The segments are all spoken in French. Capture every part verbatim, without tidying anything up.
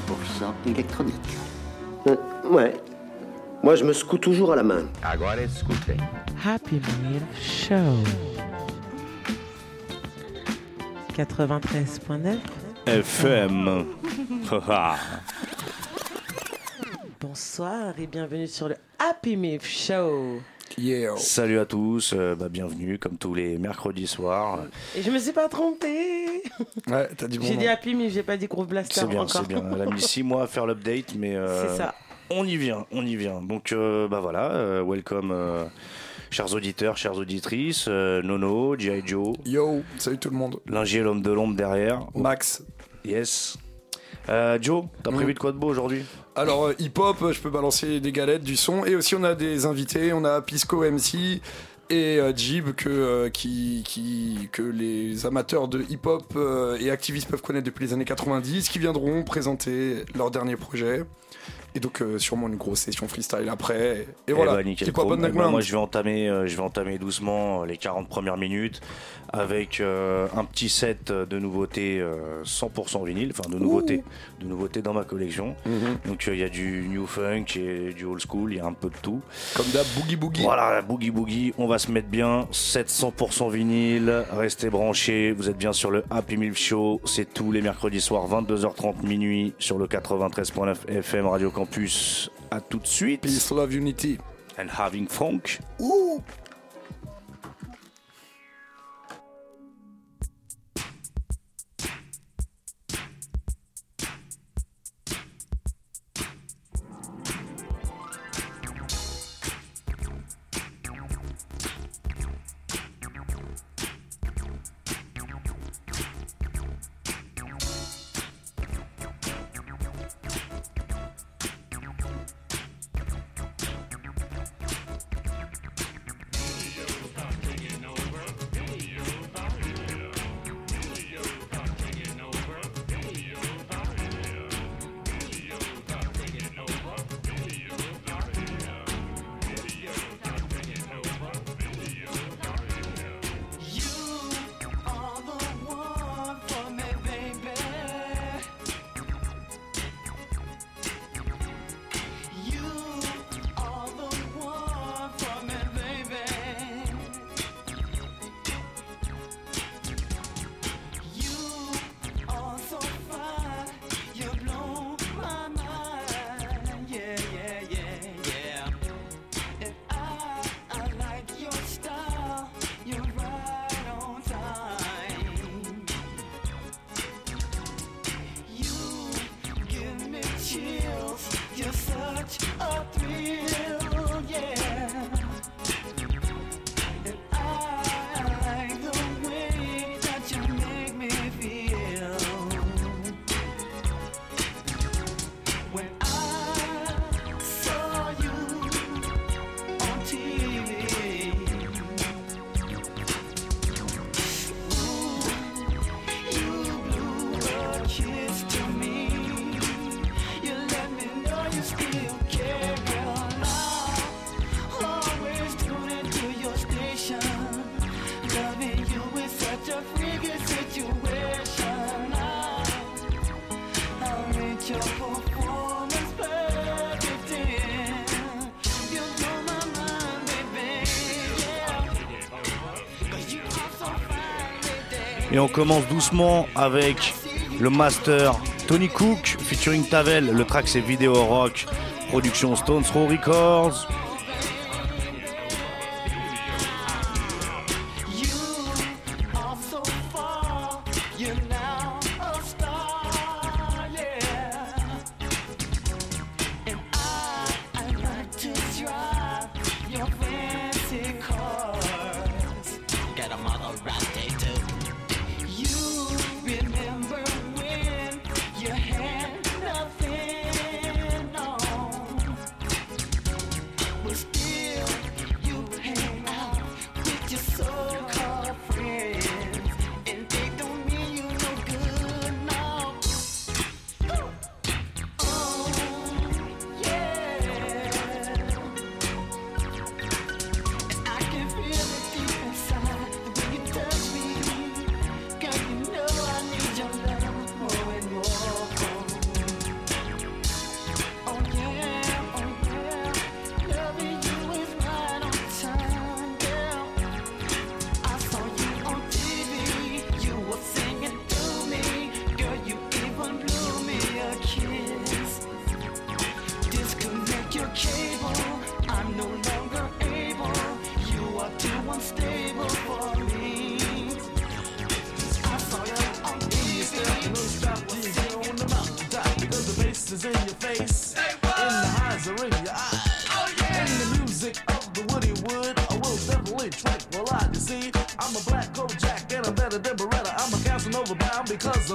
pour cent électronique. Euh, ouais. Moi, je me secoue toujours à la main. Agora escutem. Happy Meal Show. quatre-vingt-treize neuf F M. Bonsoir et bienvenue sur le Happy Meal Show. Yeah. Salut à tous, euh, bah, bienvenue comme tous les mercredis soirs. Et je me suis pas trompée. Ouais, t'as dit bon. J'ai nom. dit Happy mais j'ai pas dit Groove Blaster C'est bien, encore. c'est bien. Elle a mis six mois à faire l'update, mais euh, C'est ça. on y vient, on y vient. Donc euh, bah voilà, euh, welcome, euh, chers auditeurs, chères auditrices, euh, Nono, G I. Joe, Yo, salut tout le monde. Lingy et l'homme de l'ombre derrière. Max. Yes. Euh, Joe, t'as prévu Mm. de quoi de beau aujourd'hui? Alors, euh, hip-hop, euh, je peux balancer des galettes, du son. Et aussi, on a des invités. On a Pisco M C et euh, Jib que, euh, qui, qui, que les amateurs de hip-hop euh, et activistes peuvent connaître depuis les années quatre-vingt-dix, qui viendront présenter leur dernier projet. Et donc, euh, sûrement une grosse session freestyle après. Et Eh voilà, bah, nickel, hip-hop chrome. on the Eh bah, ground. moi je vais entamer, euh, je vais entamer doucement euh, les quarante premières minutes avec euh, un petit set de nouveautés euh, cent pour cent vinyle, enfin de nouveautés, de nouveautés dans ma collection. Mhm. Donc il euh, y a du new funk et du old school, il y a un peu de tout. Comme d'hab, Boogie Boogie. Voilà, la boogie boogie, on va se mettre bien. sept cents pour cent vinyle, restez branchés. Vous êtes bien sur le Happy Meal Show. C'est tous les mercredis soirs, vingt-deux heures trente minuit, sur le quatre-vingt-treize neuf F M Radio Campus. À tout de suite. Peace, love, unity. And having funk. Ouh. Et on commence doucement avec le master Tony Cook featuring Tavel. Le track c'est Vidéo Rock, production Stones Throw Records.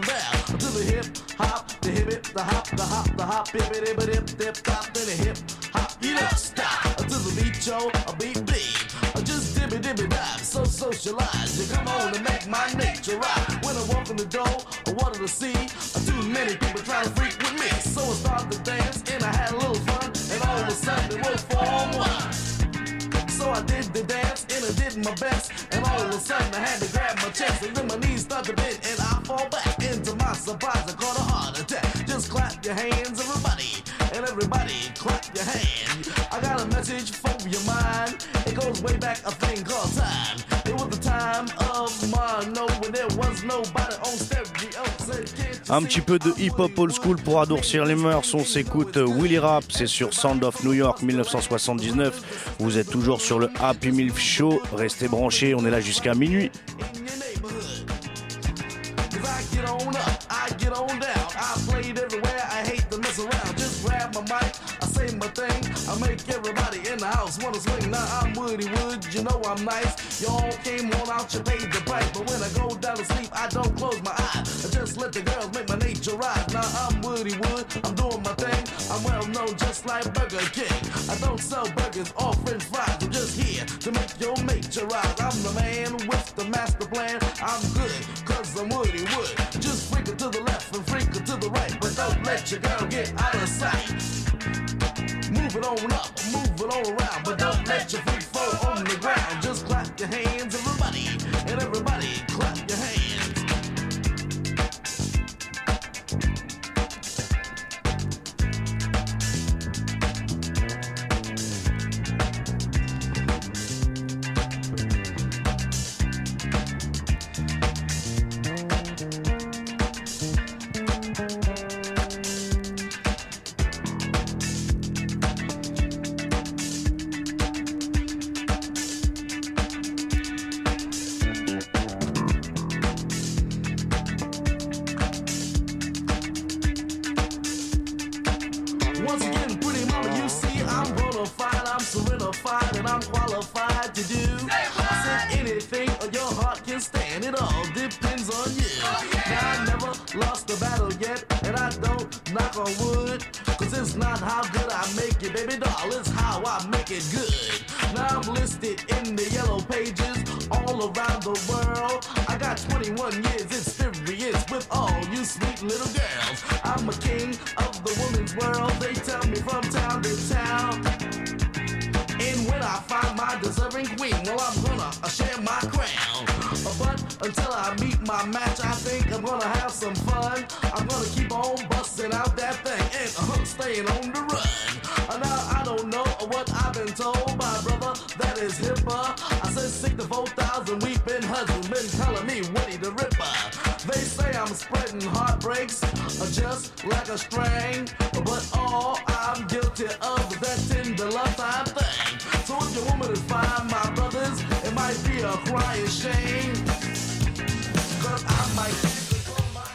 down to the hip hop, the hip hip, the hop, the hop, the hop, hip hip hip hip hip hop, then the hip hop. You don't stop to the beat, yo, a beat beat. Just dibby dibby dive, so socialize. You come on and make my nature right. When I walk in the door, I wanted to see too many people trying to freak with me. So I started to dance and I had a little fun, and all of a sudden it was form one. So I did the dance and I did my best, and all of a sudden I had to grab my chest, and then my knees start to bend and I fall back. Into my surprise, I caught a heart attack. Just clap your hands, everybody, and everybody clap your hand. I got a message for your mind. It goes way back, a thing called time. It was the time of Mono when there was nobody on stereo. Un petit peu de hip-hop old school pour adoucir les mœurs. On s'écoute Willy Rap, c'est sur Sound of New York dix-neuf cent soixante-dix-neuf. Vous êtes toujours sur le Happy Milf Show. Restez branchés, on est là jusqu'à minuit. I make everybody in the house wanna swing. Now I'm Woody Wood, you know I'm nice. Y'all came on out, you paid the price. But when I go down to sleep, I don't close my eyes. I just let the girls make my nature rise. Now I'm Woody Wood, I'm doing my thing. I'm well known just like Burger King. I don't sell burgers or french fries. I'm just here to make your nature rise. I'm the man with the master plan. I'm good, cause I'm Woody Wood. Just freak it to the left and freak it to the right. But don't let your girl get out of sight. Move it on up, move it all around, but don't let your feet fall on the ground. Just clap your hands, everybody, and everybody clap your hands. Like a string, but all I'm guilty of is that tender love time thing. So if your woman is fine, my brothers, it might be a crying shame, cause I might control my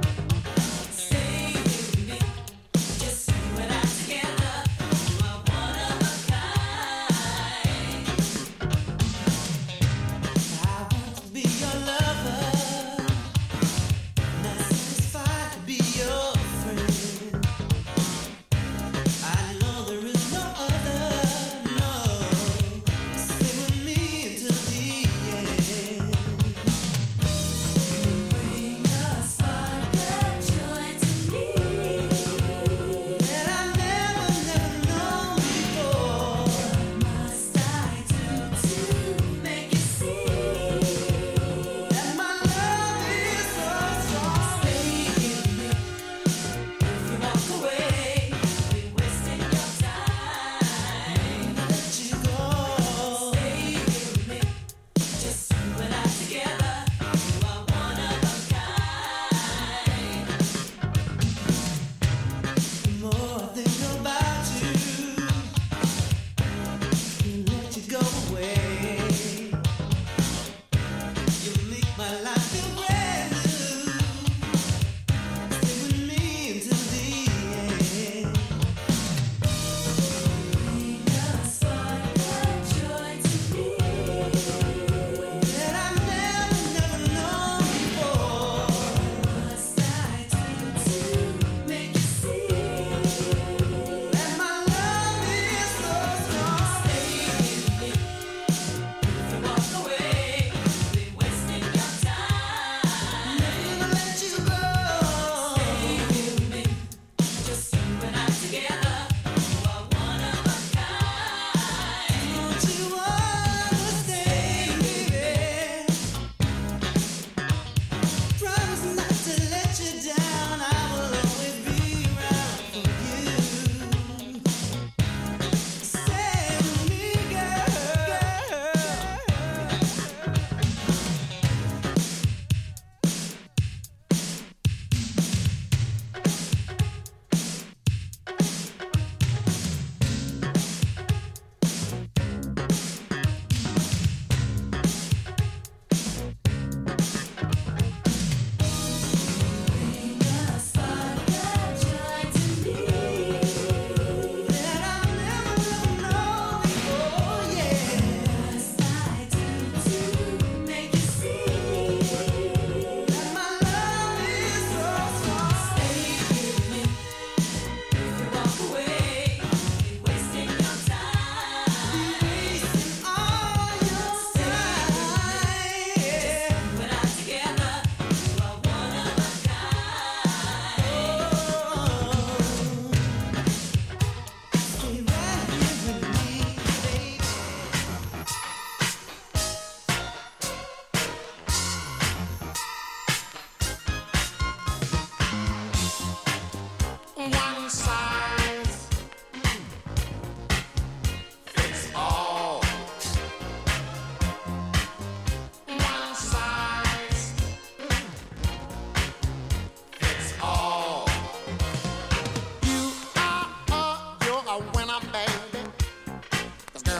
Just you and I together.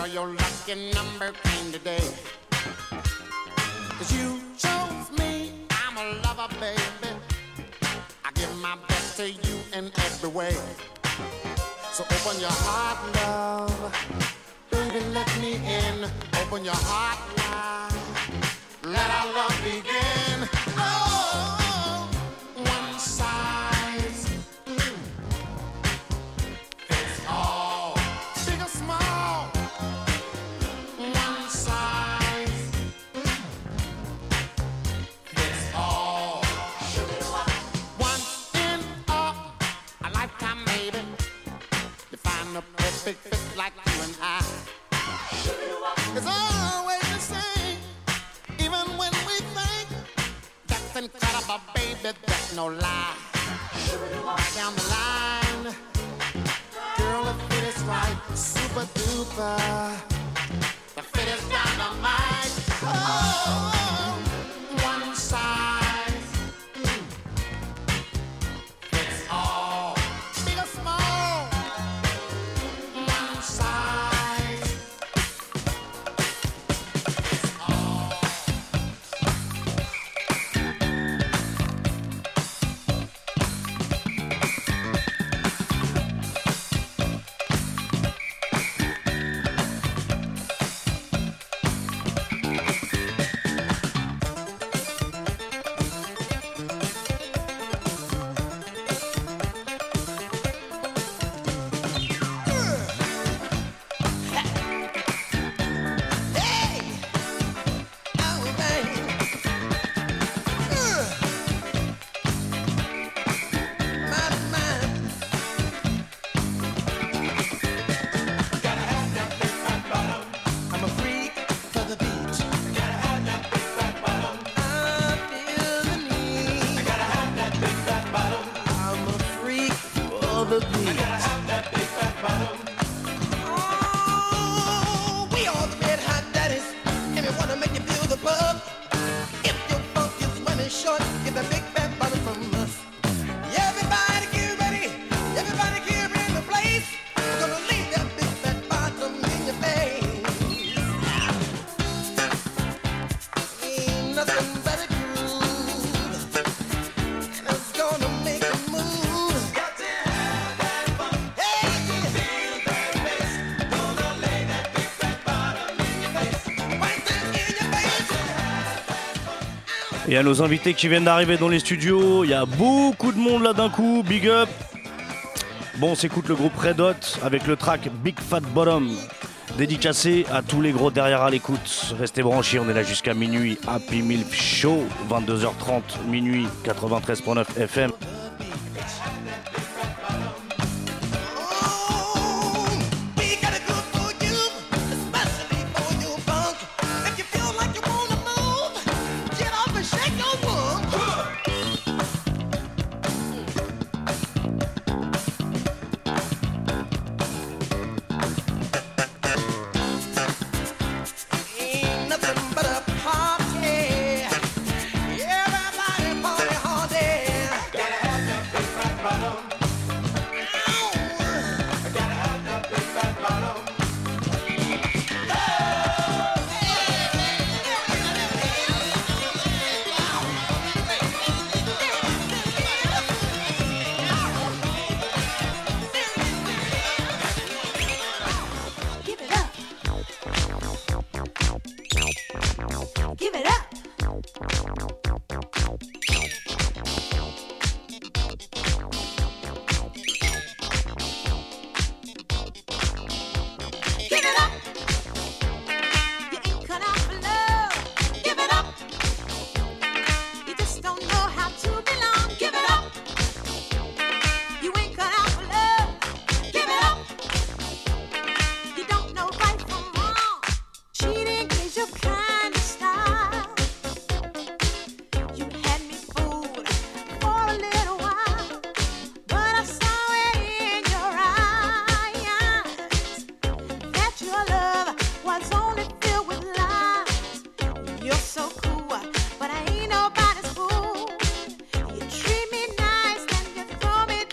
Girl, your lucky number came today. Cause you chose me, I'm a lover, baby. I give my best to you in every way. So open your heart, love. Baby, let me in. Open your heart, love. Let our love begin. Oh, one size fits all. Big or small. One size fits all. Once in a, a lifetime, maybe, you find a perfect fit like you and I. It's always the same, even when we think that's incredible, baby, that's no lie. Down the line, girl, if it is right, super duper, the fit is dynamite. Oh, one size fits all, big or small. One size. Il y a nos invités qui viennent d'arriver dans les studios. Il y a beaucoup de monde là d'un coup. Big up. Bon, on s'écoute le groupe Red Hot avec le track Big Fat Bottom. Dédicacé à tous les gros derrière à l'écoute. Restez branchés, on est là jusqu'à minuit. Happy Milk Show, vingt-deux heures trente, minuit, quatre-vingt-treize neuf F M.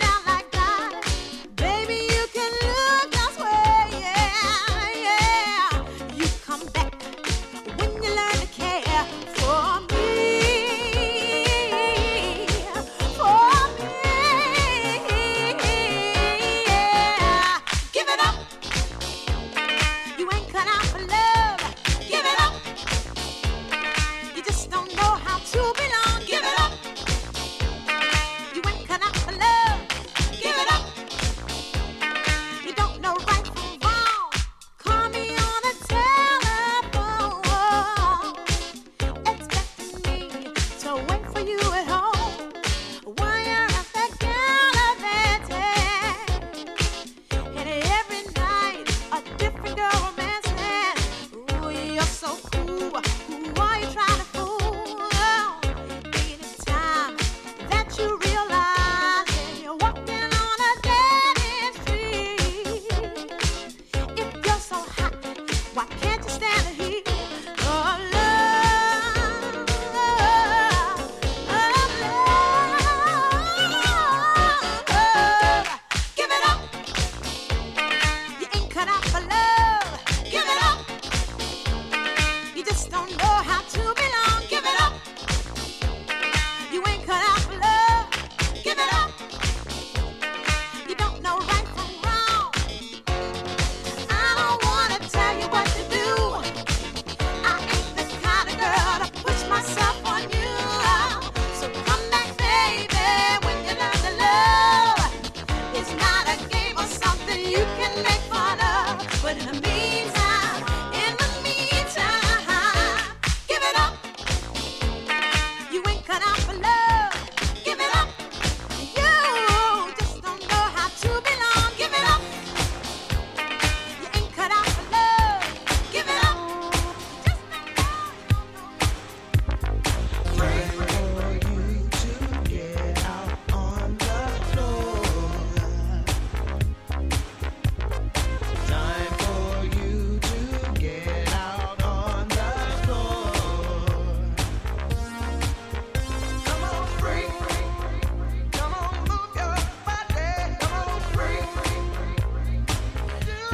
Baby, you can look elsewhere, yeah, yeah.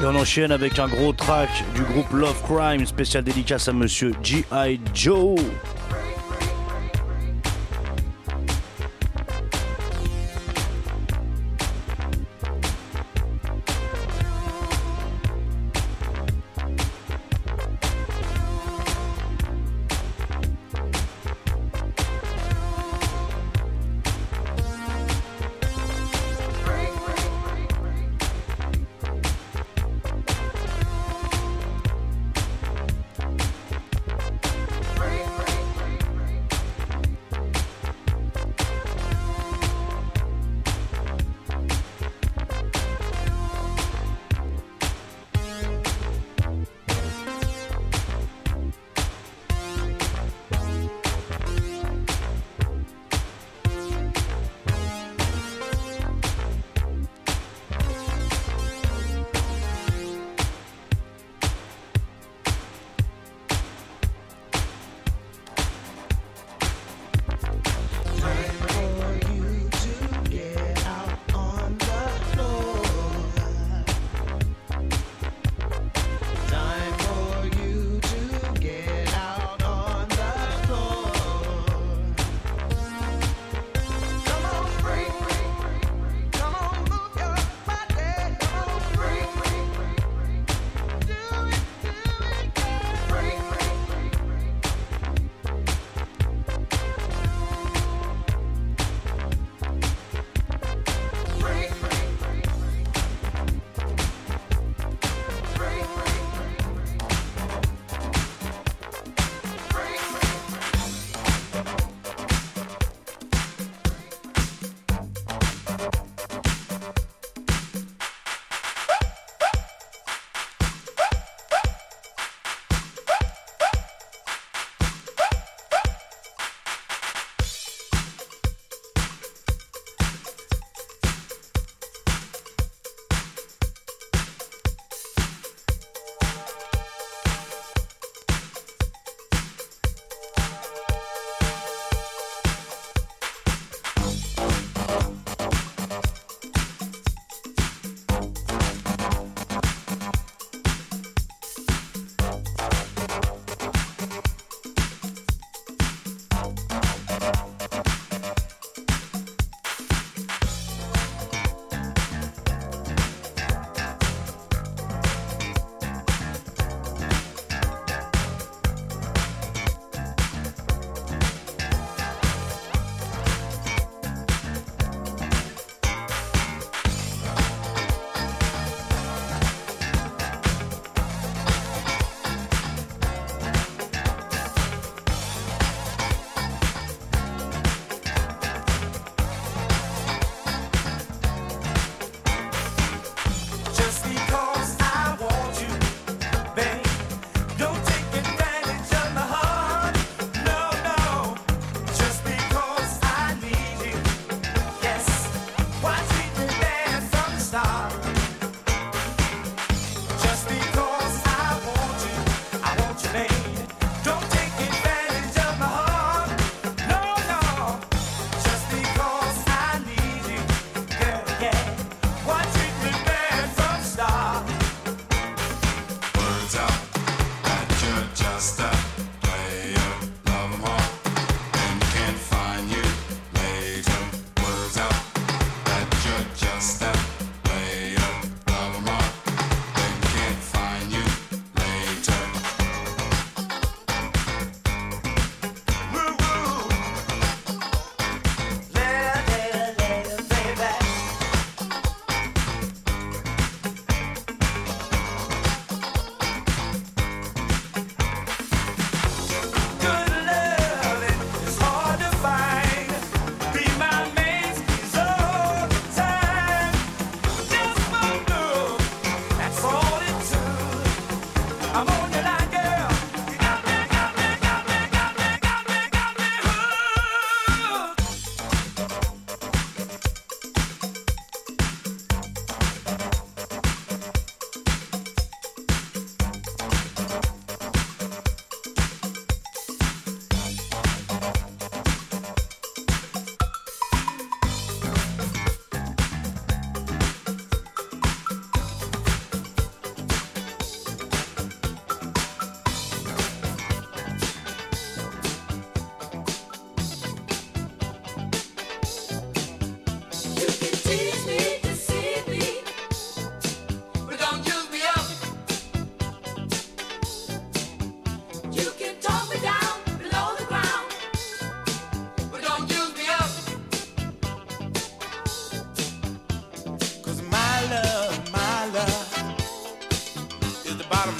on enchaîne avec un gros track du groupe Love Crime, spécial dédicace à monsieur G I. Joe.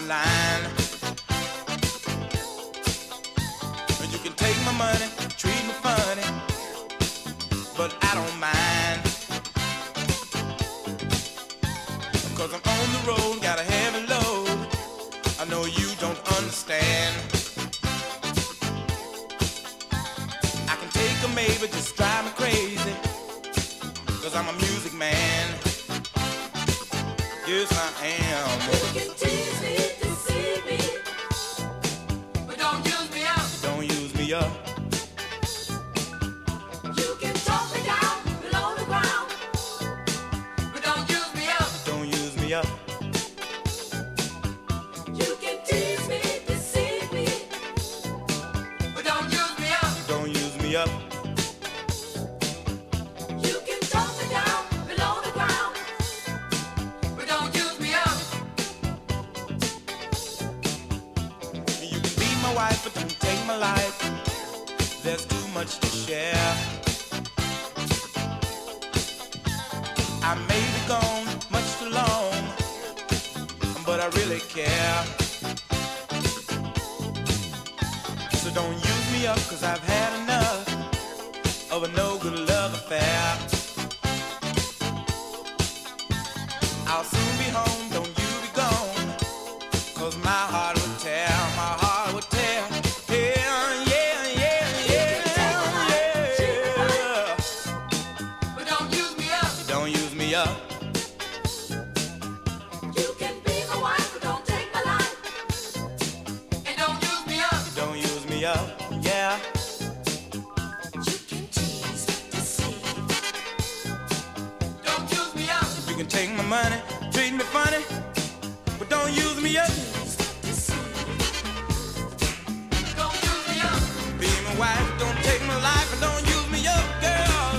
line. You can take my money, treat me funny, but I don't mind. Cause I'm on the road, got a heavy load. I know you don't understand. I can take a maybe, just drive me crazy. Cause I'm a music man. Yes, I am. You can tease me, deceive me, but don't use me up. Don't use me up. You can talk me down below the ground, but don't use me up. Don't use me up. You can tease me, deceive me, but don't use me up. Don't use me up. You can talk me down below the ground, but don't use me up. You can be my wife, but don't take my life. There's too much to share. I may be gone much too long, but I really care. So don't use me up, cause I've had enough of a no good love affair. I'll soon be home, don't you be gone, cause my heart would tear, my heart would tear. Yeah, yeah, yeah, yeah, yeah. But don't use me up. Don't use me up. You can be my wife, but don't take my life. And don't use me up. Don't use me up, yeah. You can tease, deceive. Don't use me up. You can take my money, treat me funny, but don't use me up. Don't use me up. Be my wife, don't take my life, and don't use me up, girl.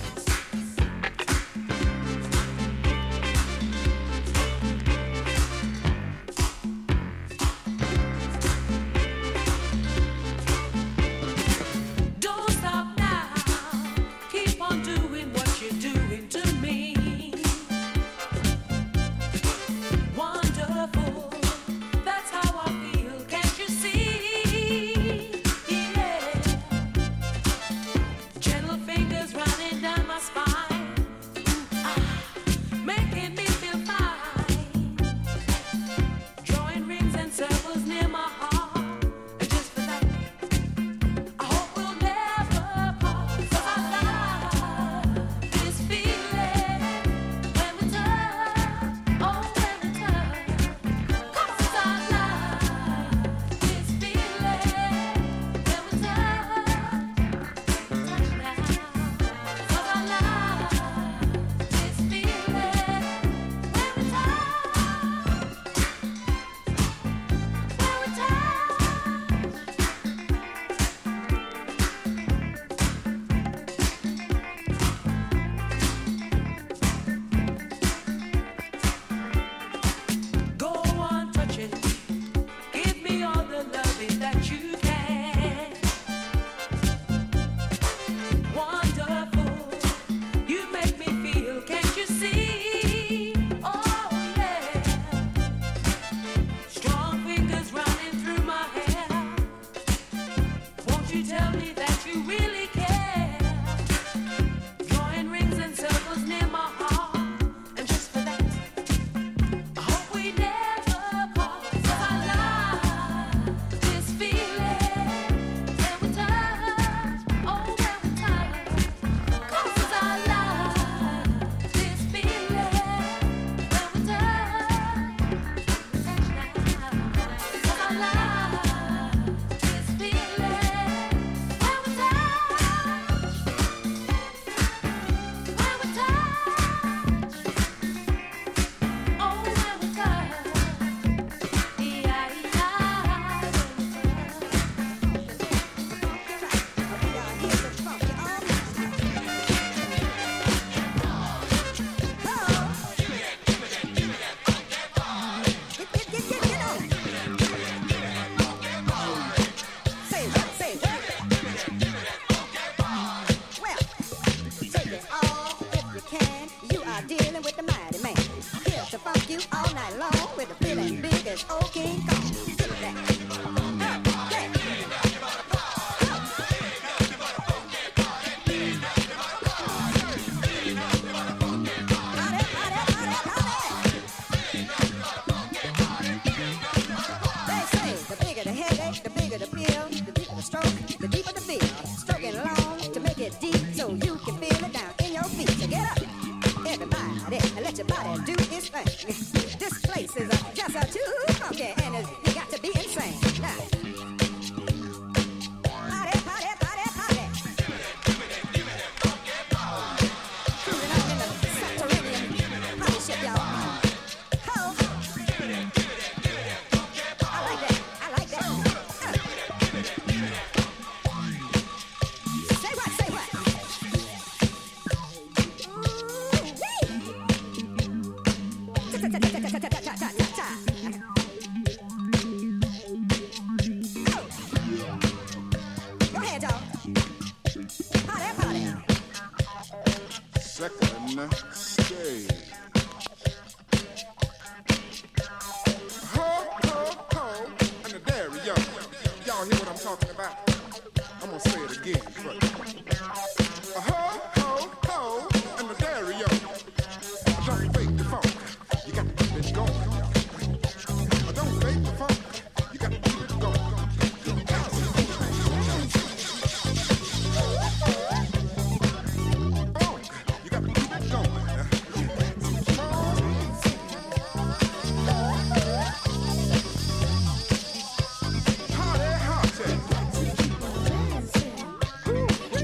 Don't stop now. Keep on doing what you're doing to me. Wonderful. hear what I'm talking about? I'm gonna say it again. A ho, ho, ho, and the stereo. Don't fake the funk. You got to keep it going. y'all. Don't fake the funk. You got to keep it going. Funk. You got to keep it going. Party, party. Woo.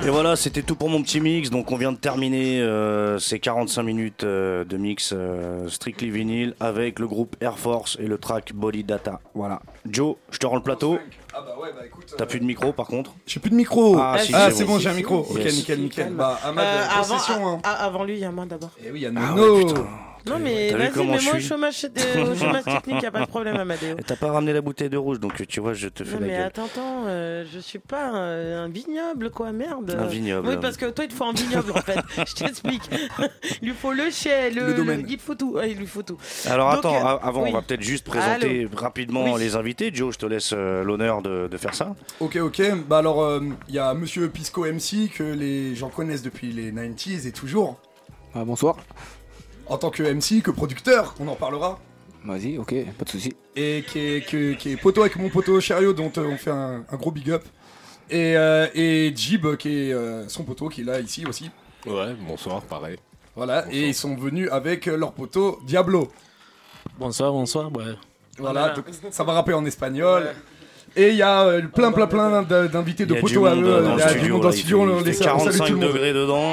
Et voilà, c'était tout pour mon petit mix. Donc on vient de terminer euh, ces quarante-cinq minutes euh, de mix euh, Strictly Vinyl avec le groupe Air Force et le track Body Data. Voilà. Joe, je te rends le plateau. Ah bah ouais, bah écoute. T'as plus de micro par contre? J'ai plus de micro. Ah, Ah, si, ah, c'est c'est bon. bon, Si, j'ai un si, micro. si. Ok, Yes. nickel, nickel. Calme. Bah, Ahmad, Euh, avant, concession, hein. ah, ah, avant lui, il y a moi d'abord. Eh oui, il y a Ah Nono. ouais, putain. Non mais T'as vu vas-y, comment mais je moi au suis chômage, euh, au chômage technique, y a pas de problème, Amadeo. Et t'as pas ramené la bouteille de rouge, donc tu vois, je te fais Non la mais gueule. attends, attends, euh, je suis pas un, un vignoble quoi, merde. Un vignoble. Oui, parce que toi il te faut un vignoble en fait. Je t'explique. Il lui faut le chai, le, Le domaine. il faut tout, ouais, il lui faut tout. Alors Donc, attends, euh, a- avant, oui. on va peut-être juste présenter Allô. rapidement Oui. les invités. Joe, je te laisse euh, l'honneur de, de faire ça. Ok, ok. Bah alors, il y a Monsieur Pisco M C que les gens connaissent depuis les quatre-vingt-dix et toujours. Ah, bonsoir. En tant que M C, que producteur, on en parlera. Vas-y, ok, pas de soucis. Et qui est, qui, qui est poteau avec mon poteau Cherio, dont euh, on fait un, un gros big up. Et, euh, et Jib, qui est euh, son poteau, qui est là, ici aussi. Ouais, bonsoir, pareil. Voilà, et ils sont venus avec leur poteau Diablo. Bonsoir, bonsoir. Ouais. Voilà, donc ça va rapper en espagnol. Et il y a euh, plein, plein, plein d'in- d'invités de Il y a du poteaux à monde eux. dans Il le y a du studio. monde dans là, le il studio, fait- on il les fait salue, on salue tout quarante-cinq le monde. degrés dedans.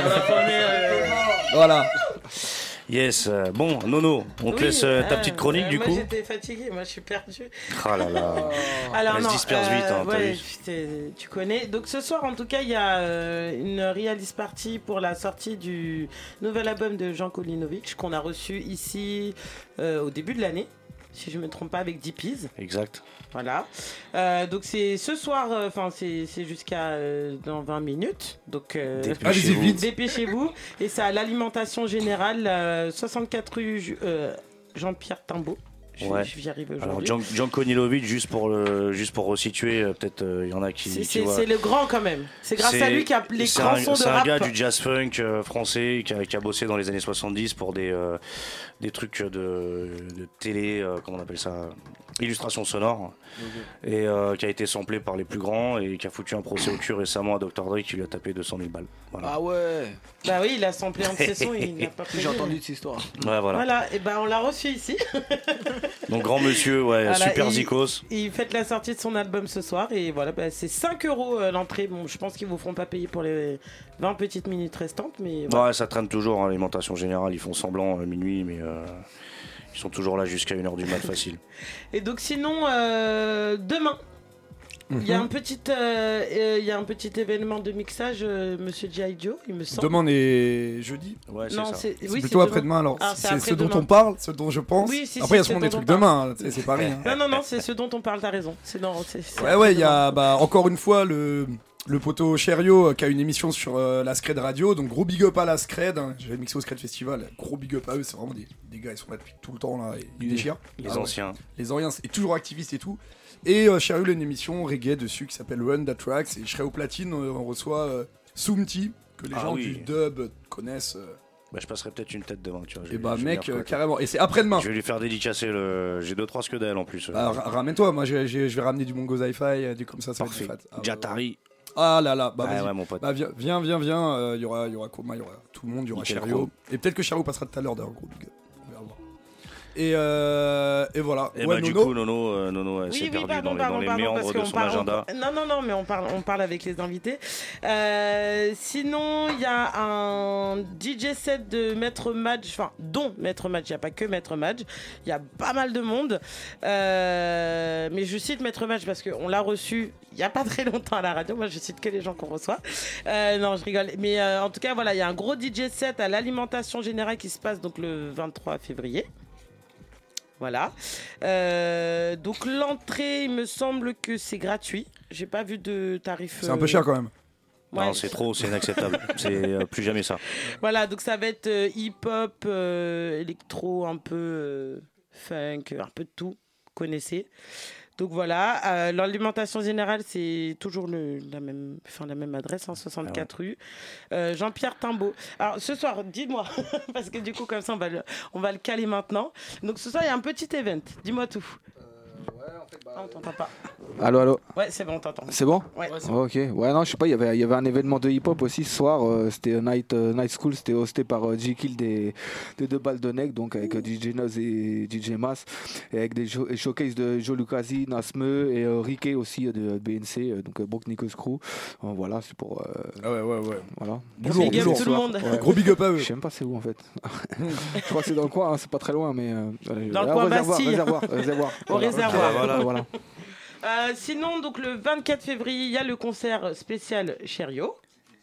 Voilà. Yes. euh, Bon, Nono, on te Oui, laisse euh, ta euh, petite chronique euh, du moi, coup. j'étais fatiguée, moi je suis perdue. Ah là là. Alors Elle se non, disperse vite, hein, t'as ouais, vu. t'es- tu connais. Donc ce soir, en tout cas, il y a euh, une release party pour la sortie du nouvel album de Jean Kolinovic qu'on a reçu ici euh, au début de l'année, si je me trompe pas, avec Deepies. Exact. Voilà. Euh, donc c'est ce soir, enfin c'est c'est jusqu'à euh, dans vingt minutes. Donc euh, Allez-y vite. dépêchez-vous. Et c'est à l'alimentation générale, euh, soixante-quatre rue Ju- euh, Jean-Pierre Timbaud. Je, Ouais. je vais y arriver Alors, aujourd'hui. Jan- Janko Nilovic, juste pour, le, juste pour resituer, euh, peut-être il y en a qui. C'est- qui C'est voient. c'est le grand quand même. C'est grâce à C'est- lui qu'il y a les c'est grands un, sons de c'est un rap. gars du jazz funk euh, français qui a, qui a bossé dans les années soixante-dix pour des, euh, des trucs de, de télé, euh, comment on appelle ça, illustration sonore, et euh, qui a été samplé par les plus grands et qui a foutu un procès au cul récemment à docteur Dre qui lui a tapé deux cent mille balles. Voilà. Ah ouais, Bah oui, il a samplé un de ses sons, il n'a pas payé. j'ai entendu de cette histoire. Ouais, voilà. Voilà, et ben on l'a reçu ici. Donc grand monsieur, ouais, Voilà, super il- zikos. Il fête la sortie de son album ce soir et voilà, bah, c'est cinq euros euh, l'entrée. Bon, je pense qu'ils vous feront pas payer pour les vingt petites minutes restantes, mais voilà. Ouais, ça traîne toujours, hein, l'alimentation générale, ils font semblant euh, minuit, mais euh, ils sont toujours là jusqu'à une heure du mat facile. Et donc sinon, euh, demain, il y a un petit, euh, euh, il y a un petit événement de mixage, euh, Monsieur G I. Joe, il me semble. Demain et jeudi. Ouais, c'est Non, ça. c'est C'est oui, plutôt c'est après-demain alors. Ah, c'est c'est après ce dont demain. on parle, ce dont je pense. Oui, si, Après, il y a si, souvent c'est des dont trucs on demain, hein, tu sais, c'est pareil. hein. Non, non, non, c'est ce dont on parle, t'as raison. C'est dans, c'est- c'est Ouais, après ouais, il y demain. a bah, encore une fois le, le poteau Cherio euh, qui a une émission sur euh, la Scred Radio. Donc, gros big up à la Scred. Hein. J'avais mixé au Scred Festival. Gros big up à eux. C'est vraiment des, des gars, ils sont là depuis tout le temps. Là, et ils déchirent. Les Ah ouais. anciens. Les anciens, et toujours activistes et tout. Et euh, Cherio, il a une émission reggae dessus qui s'appelle Run That Tracks. Et je serai au platine, euh, on reçoit euh, Soumti, que les Ah gens oui. du dub connaissent. euh. Bah, je passerai peut-être une tête demain, tu vois. je et vais- bah, je vais mec, venir, euh, quoi. carrément. Et c'est après-demain. Je vais lui faire dédicacer le. J'ai deux trois skedelles en plus. euh. Bah, ra- ramène-toi, moi j'ai- j'ai- je vais ramener du Mongo Hi-Fi, euh, du comme ça, ça va être Parfait. fat. Ah, bah, Jatari. Ah là là, bah Ah vas-y. ouais, mon pote. Bah viens, viens, viens, viens, euh, il y aura, il y aura Koma, il y aura tout le monde, il y aura Nickel, Cherio. Chrome. Et peut-être que Cherio passera tout à l'heure d'ailleurs, gros big up. On verra voir. Et, euh, et voilà. Et Ouais, bah, du Nono. coup, Nono, euh, Nono euh, Oui, s'est oui, perdu pardon, dans les, pardon, dans les pardon, méandres parce de qu'on son parle- agenda. Non, non, non, mais on parle, on parle avec les invités. Euh, sinon, il y a un D J set de Maître Madge, enfin, dont Maître Madge, il n'y a pas que Maître Madge, il y a pas mal de monde. Euh, mais je cite Maître Madge parce qu'on l'a reçu il n'y a pas très longtemps à la radio. Moi, je cite que les gens qu'on reçoit. Euh, non, je rigole. Mais euh, en tout cas, voilà, il y a un gros D J set à l'alimentation générale qui se passe donc le vingt-trois février. Voilà. Euh, donc l'entrée, il me semble que c'est gratuit. J'ai pas vu de tarif. C'est un peu cher quand même. Ouais. Non, c'est trop, c'est inacceptable. C'est euh, plus jamais ça. Voilà, donc ça va être euh, hip-hop, euh, électro, un peu euh, funk, un peu de tout. Vous connaissez. Donc voilà, euh, l'alimentation générale, c'est toujours le, la, même, enfin, la même adresse, hein, soixante-quatre rue. Euh, Jean-Pierre Timbaud. Alors ce soir, dis-moi, parce que du coup, comme ça, on va, le, on va le caler maintenant. Donc ce soir, il y a un petit event. Dis-moi tout. Ouais, Ah, on t'entend pas. Allô, allô. Ouais, c'est bon, on t'entend. C'est bon? Ouais. Ok. Ouais, non, je sais pas, il y avait- il y avait un événement de hip-hop aussi ce soir. euh, c'était Night, euh, Night School, c'était hosté par euh, J-Kill des, des deux balles de Neck, donc avec euh, D J Noz et D J Mas, et avec des show- showcases de Joe Lucasi, Nasme et euh, Ricky aussi euh, de B N C, euh, donc euh, Broke Nickels Crew. Euh, voilà, c'est pour. euh, Ah ouais, ouais, ouais. Voilà. Du lourd, du lourd. tout le monde. Ouais. Gros big up à eux. Je sais même pas c'est où en fait. Je crois que c'est dans le coin, hein, c'est pas très loin, mais. euh, voilà, Dans le ah, coin réservoir, Bastille. réservoir, réservoir. Au Voilà. réservoir. Voilà, voilà. Euh, sinon, donc le vingt-quatre février, il y a le concert spécial Cherio.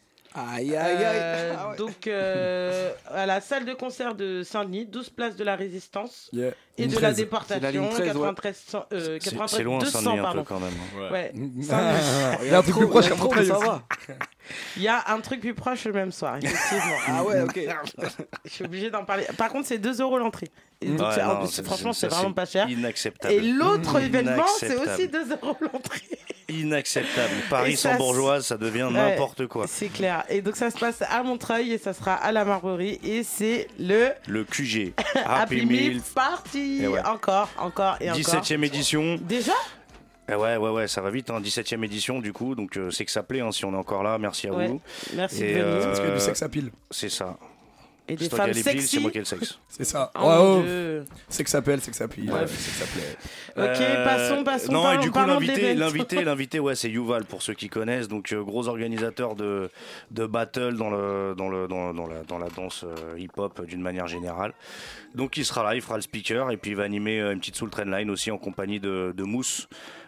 Aïe, aïe, aïe. Euh, Ah ouais. Donc, euh, à la salle de concert de Saint-Denis, douze places de la Résistance Yeah. et Ligne de la treize. déportation. C'est la ligne treize, ouais. quatre-vingt-treize cents, euh, C'est quatre-vingt-treize c'est loin, deux cents, Saint-Denis, un pardon. peu quand même. hein. Ouais. Ah, il y a un truc plus proche qu'à Montreuil ça aussi. va. Il y a un truc plus proche le même soir, effectivement. Ah ouais, ok. Je suis obligé d'en parler. Par contre, c'est deux euros l'entrée. Et donc, Ouais, c'est- non, c'est- c'est- franchement, ça, c'est vraiment pas cher. Inacceptable. Et l'autre Mmh. événement, c'est Inacceptable. aussi deux euros l'entrée. Inacceptable. Paris Et ça, sans bourgeoise, ça devient Ouais, n'importe quoi. C'est clair. Et donc, ça se passe à Montreuil et ça sera à la Marberie. Et c'est le Le Q G. Happy Happy Meal Meal. Party. Et ouais. Encore, encore et encore. dix-septième édition. Déjà Eh ouais, ouais, ouais, ça va vite. Hein. dix-septième édition, du coup. Donc, euh, c'est que ça plaît hein, si on est encore là. Merci à Ouais. vous. Merci Et, de venir. euh, Parce qu'il y a du sexe à pile. C'est ça. Et des C'est toi qui as femmes les piles, sexy. c'est moi qui ai le sexe. C'est ça. Oh Ouais, mon oh. Dieu. Sexe à pile, sexe à pile. Ouais. Ouais, sexe à plaît. Ok, Euh, passons, passons. Non, parlons- et du coup, parlons de l'invité, l'event. l'invité, l'invité, ouais, c'est Yuval pour ceux qui connaissent. Donc, euh, gros organisateur de, de battle dans, le, dans, le, dans, dans, la, dans la danse euh, hip-hop d'une manière générale. Donc, il sera là, il fera le speaker et puis il va animer euh, une petite Soul Train Line aussi en compagnie de, de Mousse.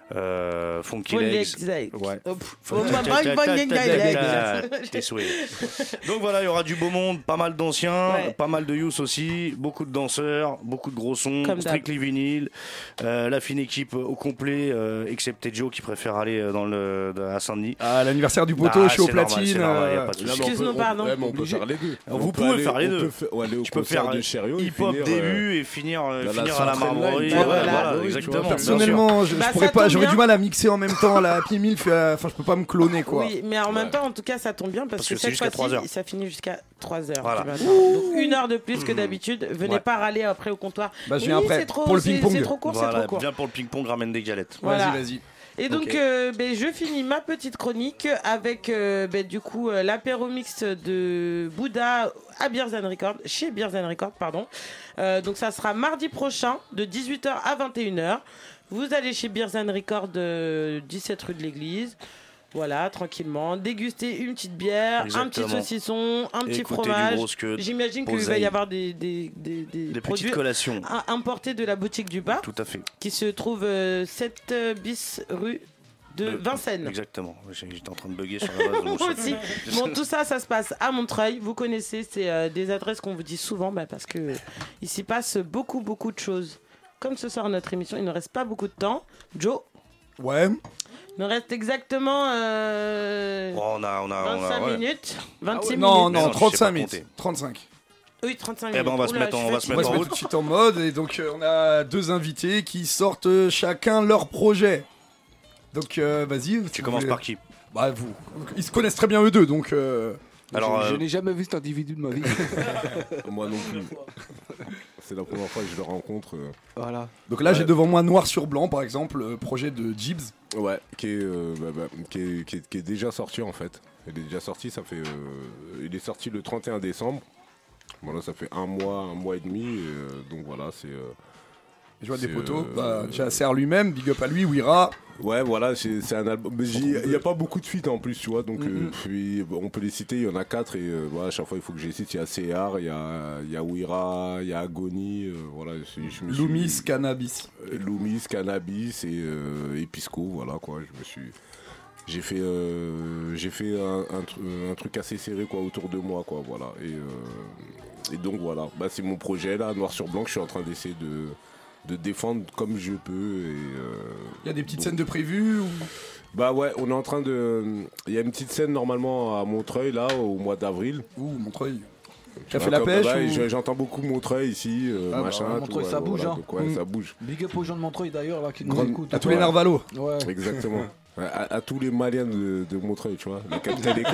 Euh, Funky Faut Legs. l'ex- Ouais. Oh, pff, Faut- oh, ta- bah, ta- bah, ta- bah, ta- bah, ta- bah, tes souhaits. Donc voilà, il y aura du beau monde, pas mal d'anciens, Ouais. pas mal de youth aussi, beaucoup de danseurs, beaucoup de gros sons, Comme d'hab. Strictly Vinyl, euh, la fine équipe au complet, euh, excepté Joe qui préfère aller euh, dans le, à Saint-Denis. Ah, l'anniversaire du poteau, Ah, je suis au c'est normal, platine. c'est normal, y a euh, pas de souci. Là, mais on peut- Excuse-nous, on- pardon. ouais, mais on peut faire les deux. Vous On peut pouvez aller- faire les on deux. peut fa- ouais, aller au Tu peux concert faire de Cherio et hip-hop finir, début euh, et finir, euh, dans la finir à la Soul Train Marmorie. Line. Ouais, Voilà, voilà, oui, tu vois, exactement. bien sûr. Personnellement, je, Bah, je pourrais ça pas, tombe j'aurais bien. du mal à mixer en même temps la Happy Meal, fait, euh, enfin je peux pas me cloner quoi. Oui, mais en même Ouais. temps, en tout cas, ça tombe bien parce, Parce que, que c'est cette jusqu'à trois fois-ci, heures. ça finit jusqu'à trois heures Voilà. du matin. Donc une heure de plus que d'habitude. Venez Ouais. pas râler après au comptoir. Bah, je Oui, viens après, c'est trop- pour le c'est- ping-pong. C'est trop court, c'est Voilà, trop court. viens pour le ping-pong, ramène des galettes. Voilà. Vas-y, vas-y. Et donc, Ok. euh, ben, je finis ma petite chronique avec euh, ben, du coup euh, l'apéro mix de Bouddha à Beers and Records, chez Beers and Records, pardon. Euh, donc, ça sera mardi prochain de dix-huit heures à vingt et une heures. Vous allez chez Beers and Records, euh, dix-sept rue de l'Église. Voilà, tranquillement. Déguster une petite bière, un petit Exactement. saucisson, un petit Écoutez du fromage. gros scud, J'imagine qu'il va poseille. y avoir des, des, des, des Des produits petites collations. i- importés de la boutique du bar Tout à fait. qui se trouve euh, sept bis rue de De- Vincennes. Exactement. J'ai- J'étais en train de bugger sur la base. donc Moi je- aussi. Bon, tout ça, ça se passe à Montreuil. Vous connaissez, c'est euh, des adresses qu'on vous dit souvent bah, parce que euh, il s'y passe beaucoup, beaucoup de choses. Comme ce soir, notre émission, il ne reste pas beaucoup de temps. Joe, Ouais. il nous reste exactement euh, Oh, on a, on a, on a, vingt-cinq ouais. minutes. vingt-six Non, minutes. Mais non, non, tu sais trente-cinq pas minutes. compter. trente-cinq. Oui, trente-cinq Eh minutes. ben, on va se Oula, mettre en- je on va se fais- On va mettre se en mettre route. tout de suite en mode et donc euh, on a deux invités qui sortent euh, chacun leur projet. Donc euh, vas-y. si Tu vous commences voulez. par qui? Bah vous. Ils se connaissent très bien eux deux donc. euh, Alors, je, je euh, n'ai jamais vu cet individu de ma vie. Moi non plus. C'est la première fois que je le rencontre. euh, Voilà. Donc là Ouais. j'ai devant moi noir sur blanc par exemple le projet de Gibbs. Ouais, qui est, euh, bah, bah, qui, est, qui est- qui est déjà sorti en fait. Il est déjà sorti, ça fait. euh, il est sorti le trente et un décembre. Voilà, ça fait un mois, un mois et demi. et, euh, donc voilà, c'est. euh, Je vois des C'est, poteaux. euh, Bah, déjà Serre lui-même, big up à lui, Wira. Ouais, voilà, c'est c'est un album. mais j'y- Il n'y a pas beaucoup de feats en plus, tu vois. Donc, Mhm. euh, puis, bon, on peut les citer, il y en a quatre. Et euh, voilà, à chaque fois, il faut que je les cite. Il y a C R, il y a, il y a Wira, il y a Agony. euh, voilà, je, je me suis- Loomis, Cannabis. euh, Loomis, Cannabis et, euh, et Pisco. Voilà, quoi. Je me suis. J'ai fait, euh, j'ai fait un, un, tru- un truc assez serré quoi, autour de moi. Quoi, voilà. et, euh, et donc, voilà. Bah, c'est mon projet, là, noir sur blanc, que je suis en train d'essayer de. de défendre comme je peux. Et, euh, Il y a des petites donc- scènes de prévues ou... Bah ouais, on est en train de. Il y a une petite scène normalement à Montreuil là au mois d'avril. Ouh, Montreuil. Tu as vois, fait la comme- pêche bah ouais, ou- je- J'entends beaucoup Montreuil ici, euh, Ah bah, machin. tout, Montreuil, ouais, ça ouais, bouge, voilà, hein. donc, ouais, Mm. ça bouge. Big up aux gens de Montreuil d'ailleurs là qui nous Grande- écoutent. à tous les Ouais. narvalos. Ouais. Exactement. Ouais, à, à tous les Maliens de, de Montreuil, tu vois. Les capitaines d'école.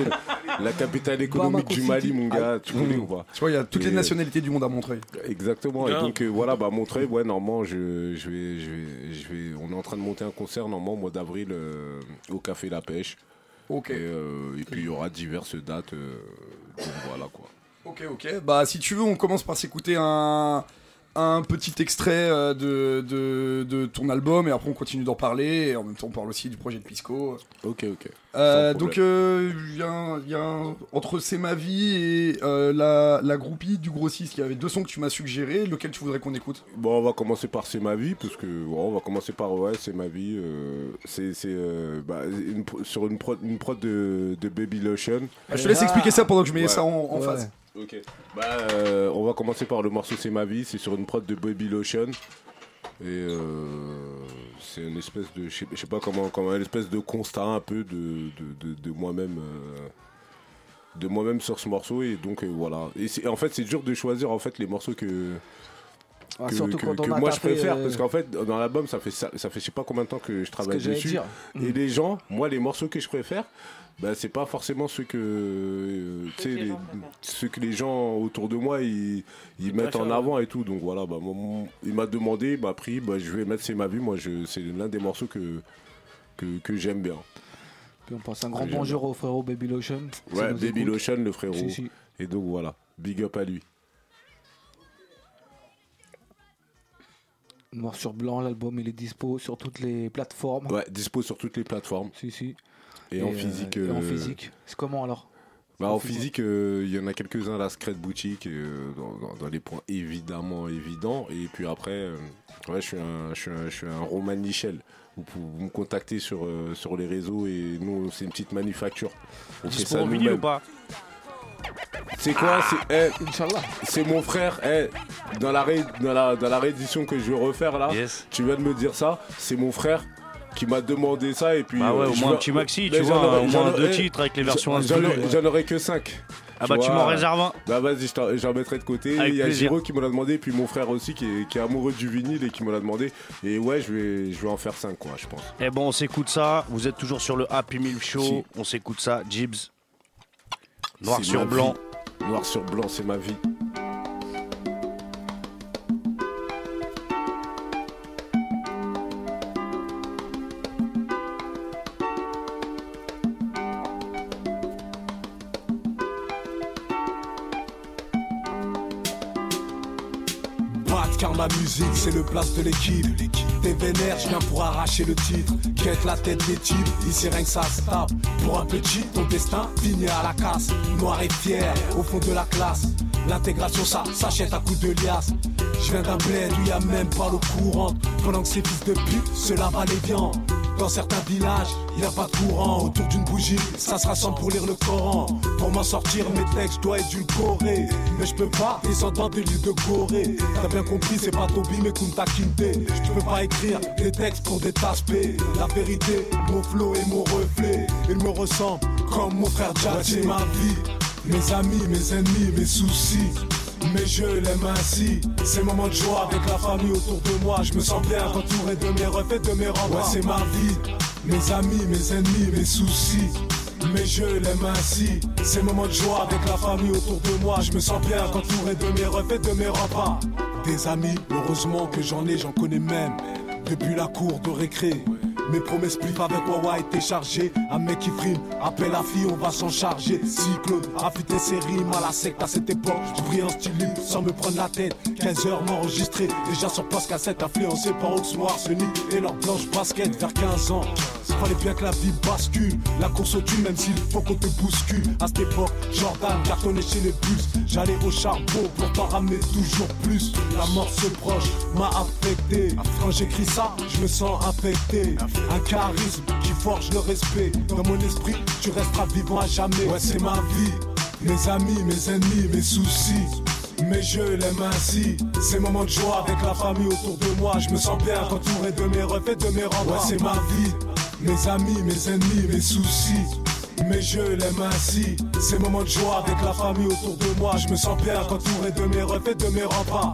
la capitale économique Bamako du Mali, City. mon gars, Ah. tu connais ou pas? Tu vois, il y a toutes Et- les nationalités du monde à Montreuil. Exactement. Et Bien. donc euh, voilà, bah Montreuil, ouais, normalement, je, je vais, je vais, je vais, on est en train de monter un concert normalement au mois d'avril euh, au Café La Pêche. Ok. Et, euh, et puis il y aura diverses dates. euh, donc voilà quoi. Ok, ok. Bah, si tu veux, on commence par s'écouter un, un petit extrait euh, de, de, de ton album et après on continue d'en parler. Et en même temps, on parle aussi du projet de Pisco. Ok, ok. Euh, Sans donc, problème. euh, il y a, un- il y a un- entre C'est ma vie et euh, la, la groupie du Grossiste, il y avait deux sons que tu m'as suggérés. Lequel tu voudrais qu'on écoute? Bon, on va commencer par C'est ma vie, parce que ouais, on va commencer par ouais, C'est ma vie. euh, c'est c'est euh, bah, une pro- sur une prod, une prod de, de Baby Lotion. Ah, je te laisse expliquer ça pendant que je mets Ouais. ça en, en Ouais. face. Ok. Bah, euh, on va commencer par le morceau C'est ma vie. C'est sur une prod de Baby Lotion. Et euh, c'est une espèce de, je sais, je sais pas comment, comment, une espèce de constat un peu de, de, de, de moi-même, euh, de moi-même sur ce morceau. Et donc euh, voilà. Et c'est- en fait, c'est dur de choisir en fait les morceaux que Ah, que, surtout que- quand que on a moi je tapé, préfère euh, parce qu'en fait dans l'album ça fait ça, ça fait je sais pas combien de temps que je ce travaille que j'allais dessus dire. et les gens moi les morceaux que je préfère bah, c'est pas forcément ceux que euh, tu sais, que les les- gens préfèrent. ceux que les gens autour de moi ils, ils mettent en préfèrent, avant et tout donc voilà bah, mon- mon- il m'a demandé il m'a pris bah, je vais mettre C'est ma vie moi je, c'est l'un des morceaux que que, que j'aime bien Puis on passe un grand Ouais, bonjour au frérot Baby Lotion. s'il ouais nous Baby écoute. Lotion le frérot Si, si. et donc voilà big up à lui. Noir sur blanc, l'album il est dispo sur toutes les plateformes. Ouais dispo sur toutes les plateformes Si, si. et, en euh, physique et en euh, physique. C'est comment alors? Bah, En en physique. physique, euh, il y en a quelques-uns à la Secret Boutique, euh, dans, dans- dans les points évidemment évidents. Et puis après, euh, ouais, je suis un, je suis un, je suis un Roman Michel. Vous pouvez vous me contacter sur, euh, sur les réseaux et nous, c'est une petite manufacture. On fait Dispo ça en vinyle ou nous-mêmes. pas? C'est quoi c'est, eh, Inch'Allah. c'est mon frère. eh, dans, la ré- dans, la, dans la réédition que je vais refaire là, Yes. tu viens de me dire ça. C'est mon frère qui m'a demandé ça. Et puis, Bah ouais, euh, au je moins vais- un petit maxi, Mais tu j'en vois, aurais- au j'en moins deux aurais- titres avec les versions J'en instru. aurais- j'en aurais que cinq. Ah bah tu vois. m'en réserves un. Bah vas-y, je t'en- j'en mettrai de côté. Avec Il y a plaisir. Giro qui me l'a demandé, puis mon frère aussi qui est, qui est amoureux du vinyle et qui me l'a demandé. Et ouais, je vais, je vais en faire cinq quoi, je pense. Eh bon, on s'écoute ça. Vous êtes toujours sur le Happy Meal Show. Si. On s'écoute ça. Jibs. Noir C'est sur ma blanc. vie. Noir sur blanc, c'est ma vie. Batte car ma musique c'est le place de l'équipe. T'es vénère, je viens pour arracher le titre. Quête la tête des types, ici rien que ça se tape. Pour un petit, ton destin finit à la casse. Noir et fier, au fond de la classe. L'intégration ça s'achète à coups de liasse. Je viens d'un bled où y a même pas l'eau courante. Pendant que ces fils de pute se lavent à l'évian. Dans certains villages, y a pas de courant. Autour d'une bougie, ça se rassemble pour lire le Coran. Pour m'en sortir, mes textes je dois édulcorer. Mais je peux pas descendre de l'île de Corée. T'as bien compris, c'est pas Toby mais Kunta Kinte. Je peux pas écrire des textes pour des taspés. La vérité, mon flow et mon reflet. Il me ressemble comme mon frère Jack. Ouais, c'est ma vie, mes amis, mes ennemis, mes soucis. Mais je l'aime ainsi. Ces moments de joie avec la famille autour de moi. Je me sens bien entouré de mes refs et de mes remparts. Ouais, c'est ma vie, mes amis, mes ennemis, mes soucis. Mais je l'aime ainsi. Ces moments de joie avec la famille autour de moi. Je me sens bien entouré de mes refs et de mes remparts. Des amis, heureusement que j'en ai, j'en connais même. Depuis la cour de récré. Mes promesses plus avec Wawa étaient chargées. Un mec qui frime, appelle la fille, on va s'en charger. Cyclone, affûter ses rimes à la secte à cette époque. Je brille en style libre sans me prendre la tête. quinze heures m'enregistrer, déjà sur place cassette, influencé par Oxmo Arsenic et leur blanche basket vers quinze ans. Fallait bien que la vie bascule, la course au tue, même s'il faut qu'on te bouscule. À cette époque, Jordan cartonnait chez les Bulls. J'allais au charbon pour t'en ramener toujours plus. La mort se proche m'a affecté. Quand j'écris ça, je me sens infecté. Un charisme qui forge le respect. Dans mon esprit, tu resteras vivant à jamais. Ouais, c'est ma vie, mes amis, mes ennemis, mes soucis. Mais je l'aime ainsi. Ces moments de joie avec la famille autour de moi. Je me sens bien entouré de mes refs et de mes remparts. Ouais, c'est ma vie, mes amis, mes ennemis, mes soucis. Mais je l'aime ainsi. Ces moments de joie avec la famille autour de moi. Je me sens bien entouré de mes refs et de mes remparts.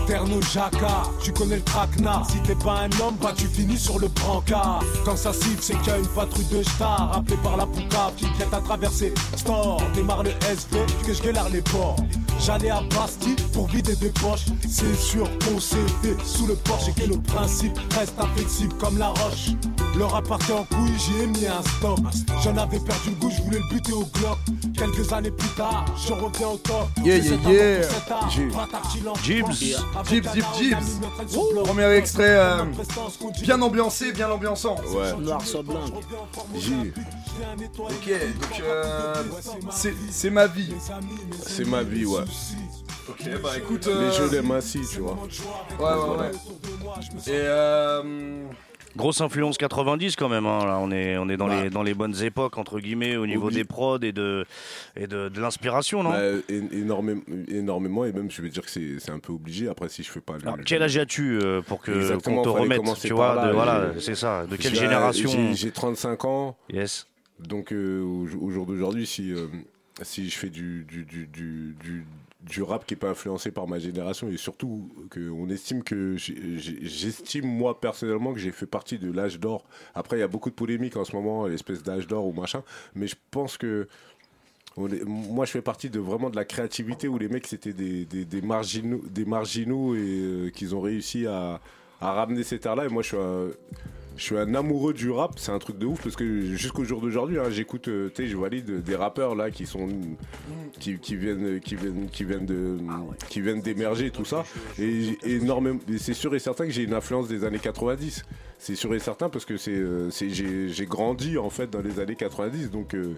Terno Jacquard, tu connais le traquenard. Si t'es pas un homme, bah tu finis sur le brancard. Quand ça siffle, c'est qu'il y a une patrouille de stars appelée par la poucave qui vient à traverser. Store, démarre le S V, que je gueulard les ports. J'allais à Bastille pour vider des poches. C'est sûr qu'on s'est fait sous le porche et que le principe reste inflexible comme la roche. Le rap partait en couille, j'y ai mis un stop. J'en avais perdu le goût, je voulais le buter au glock. Quelques années plus tard, je reviens au top. Yeah, yeah, yeah. Jibs. Jibs, Jibs, Jibs. Ouh, premier extrait euh, bien ambiancé, bien ambiançant. Ouais. Noir sur blanc. J. Ok, donc euh, c'est c'est ma vie. C'est ma vie, ouais. Ok, bah écoute. Euh... Mais je l'aime ainsi, tu vois. Ouais, ouais, ouais. Et euh. Grosse influence quatre-vingt-dix quand même, hein. Là on est, on est dans, bah. les, dans les bonnes époques entre guillemets au niveau Oublie. des prods et de, et de, de l'inspiration, non? Bah, é- énormément, énormément, et même je vais dire que c'est c'est un peu obligé. Après, si je fais pas le. Alors, quel âge as-tu euh, pour que Exactement, qu'on te fallait remette, commencer tu par vois, là, de, voilà, j'ai- c'est ça. De quelle j'ai- génération? j'ai- J'ai trente-cinq ans. Yes. Donc euh, au, au jour d'aujourd'hui, si, euh, si je fais du, du, du, du, du, du rap qui n'est pas influencé par ma génération, et surtout qu'on estime que j'ai- j'ai- j'estime moi personnellement que j'ai fait partie de l'âge d'or. Après, il y a beaucoup de polémiques en ce moment, l'espèce d'âge d'or ou machin, mais je pense que on est- moi je fais partie de vraiment de la créativité où les mecs c'était des, des, des marginaux, des marginaux et euh, qu'ils ont réussi à, à ramener cette art-là. Et moi je suis un, je suis un amoureux du rap, c'est un truc de ouf parce que jusqu'au jour d'aujourd'hui, hein, j'écoute, euh, tu sais, je valide des rappeurs là qui sont, qui, qui viennent, qui viennent, qui viennent de, qui viennent d'émerger tout ça. Et, et énormément, et c'est sûr et certain que j'ai une influence des années quatre-vingt-dix. C'est sûr et certain parce que c'est, euh, c'est, j'ai, j'ai grandi en fait dans les années quatre-vingt-dix, donc. Euh,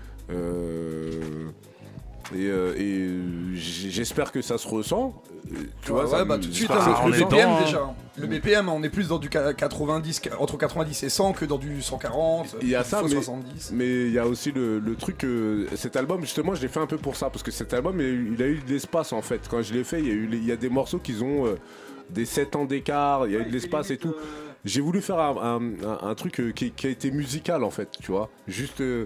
euh, et, euh, et j- j'espère que ça se ressent. Euh, Tu vois, ouais, ça bah me- tout de suite, j'espère hein, que le ça se B P M ressent. déjà. Le B P M, on est plus dans du quatre-vingt-dix, entre quatre-vingt-dix et cent que dans du cent quarante. Il y a ça, mais soixante-dix. mais il y a aussi le, le truc. euh, cet album, justement, je l'ai fait un peu pour ça, parce que cet album, il a eu, il a eu de l'espace en fait. Quand je l'ai fait, il y a eu, les- il y a des morceaux qui ont euh, des sept ans d'écart, il y a eu de l'espace et tout. J'ai voulu faire un, un- un- un truc euh, qui, qui a été musical en fait, tu vois. Juste. euh,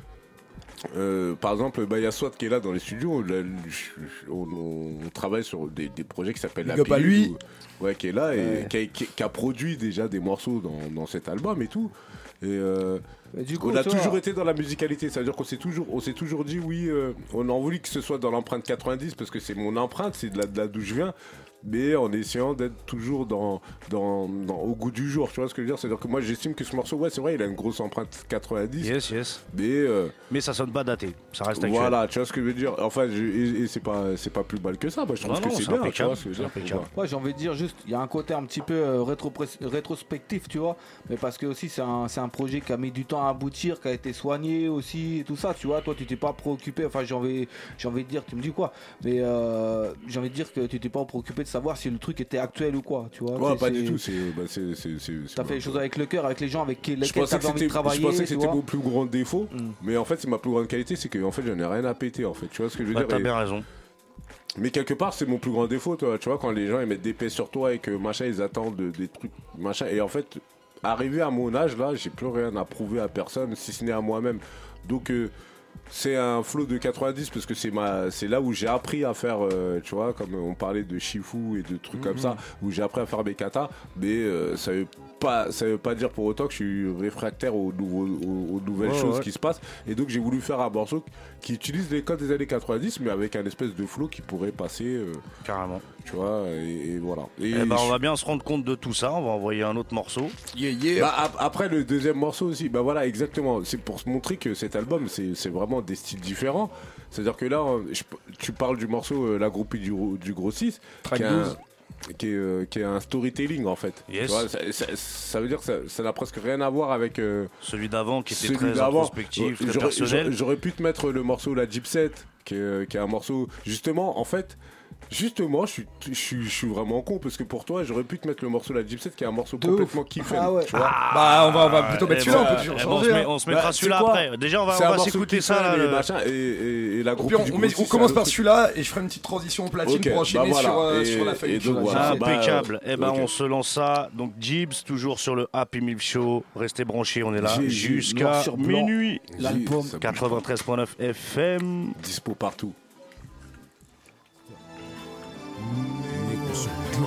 euh, par exemple, bah, il y a Swat qui est là dans les studios. Là, je- on, on travaille sur des, des projets qui s'appellent La Big up à Pilule, lui. où- ouais, qui est là et Ouais. qui, a, qui- qui a produit déjà des morceaux dans, dans cet album et tout. Et euh, du coup, on a tu vois- toujours été dans la musicalité, c'est-à-dire qu'on s'est toujours, on s'est toujours dit oui, euh, on a voulu que ce soit dans l'empreinte quatre-vingt-dix parce que c'est mon empreinte, c'est de là, de là d'où je viens. Mais en essayant d'être toujours dans, dans, dans- au goût du jour, tu vois ce que je veux dire? C'est-à-dire que moi j'estime que ce morceau, ouais, c'est vrai, il a une grosse empreinte quatre-vingt-dix. Yes, yes. Mais, euh, mais ça sonne pas daté, ça reste actuel. Voilà, tu vois ce que je veux dire? Enfin, je- et, et c'est pas, c'est pas plus mal que ça. Moi, je trouve Non, que non, c'est c'est bien, tu impeccable, vois ce que je veux c'est dire? impeccable. Voilà. Ouais, j'ai envie de dire juste, il y a un côté un petit peu euh, rétropres- rétrospectif, tu vois, mais parce que aussi c'est un, c'est un projet qui a mis du temps à aboutir, qui a été soigné aussi, et tout ça, tu vois, toi tu t'es pas préoccupé, enfin j'ai envie, j'ai envie de dire, tu me dis quoi, mais euh, j'ai envie de dire que tu t'es pas préoccupé de savoir si le truc était actuel ou quoi, tu vois. Ouais, C'est- pas c'est- du tout, c'est. Bah, c'est, c'est, c'est- c'est- T'as fait les choses avec le cœur, avec les gens avec qui- Je lesquels pensais que t'avais envie de c'était, travailler. je pensais que tu c'était vois. mon plus grand défaut, mais en fait, c'est ma plus grande qualité, c'est que en fait, j'en ai rien à péter, en fait. Tu vois ce que je veux Bah, dire? t'as Et- bien raison. Mais quelque part, c'est mon plus grand défaut, toi. Tu vois, quand les gens ils mettent des paix sur toi et que machin, ils attendent de- des trucs, machin. Et en fait, arrivé à mon âge, là, j'ai plus rien à prouver à personne, si ce n'est à moi-même. Donc, euh, c'est un flow de quatre-vingt-dix parce que c'est ma, c'est là où j'ai appris à faire, euh, tu vois, comme on parlait de Shifu et de trucs comme Mhm. ça, où j'ai appris à faire mes katas. Mais euh, ça veut pas, ça veut pas dire pour autant que je suis réfractaire aux, nouveaux, aux, aux nouvelles Ouais, choses ouais. qui se passent. Et donc j'ai voulu faire un morceau qui utilise les codes des années quatre-vingt-dix, mais avec un espèce de flow qui pourrait passer. euh, Carrément. Tu vois, et, et voilà. Et Eh ben, on je- va bien se rendre compte de tout ça. On va envoyer un autre morceau. Bah, ap- après le deuxième morceau aussi, bah voilà, exactement. C'est pour se montrer que cet album, c'est c'est vraiment des styles différents. C'est-à-dire que là, euh, je- tu parles du morceau euh, La groupie du, du Gros six, Track qui est, un, douze. qui, est, euh, qui est un storytelling en fait. Yes. Tu vois, ça, ça- ça veut dire que ça- ça n'a presque rien à voir avec euh, Celui d'avant qui était celui très d'avant. introspectif, très J'aurais- personnel. j'aurais- J'aurais pu te mettre le morceau La Gypset, qui est, qui est un morceau. Justement, en fait. Justement, je suis, je, suis, je suis vraiment con parce que pour toi, j'aurais pu te mettre le morceau La Gypset qui est un morceau De complètement ouf. kiffé. Ah ouais. Tu vois. Bah, on va, on va plutôt mettre Eh celui-là, ben, on peut toujours eh ben, on changer. se met- hein. on se mettra Bah, celui-là c'est quoi après. Déjà, on va, C'est on un va morceau s'écouter qui ça. fait, là, mais le- machin, et, et, et la Au groupe pire, du on, met- Gros on six, commence c'est un par truc- celui-là et je ferai une petite transition platine Ok, pour enchaîner bah voilà. sur, euh, Et- sur la et feuille. donc voilà. Ah, bah, Impeccable. euh, Eh ben, ok. on se lance ça. Donc, Jibs, toujours sur le Happy Meal Show. Restez branchés, on est là J'ai- j'ai jusqu'à noir sur blanc. minuit. L'album Ça bouge quatre-vingt-treize point neuf F M. Dispo partout. Niggas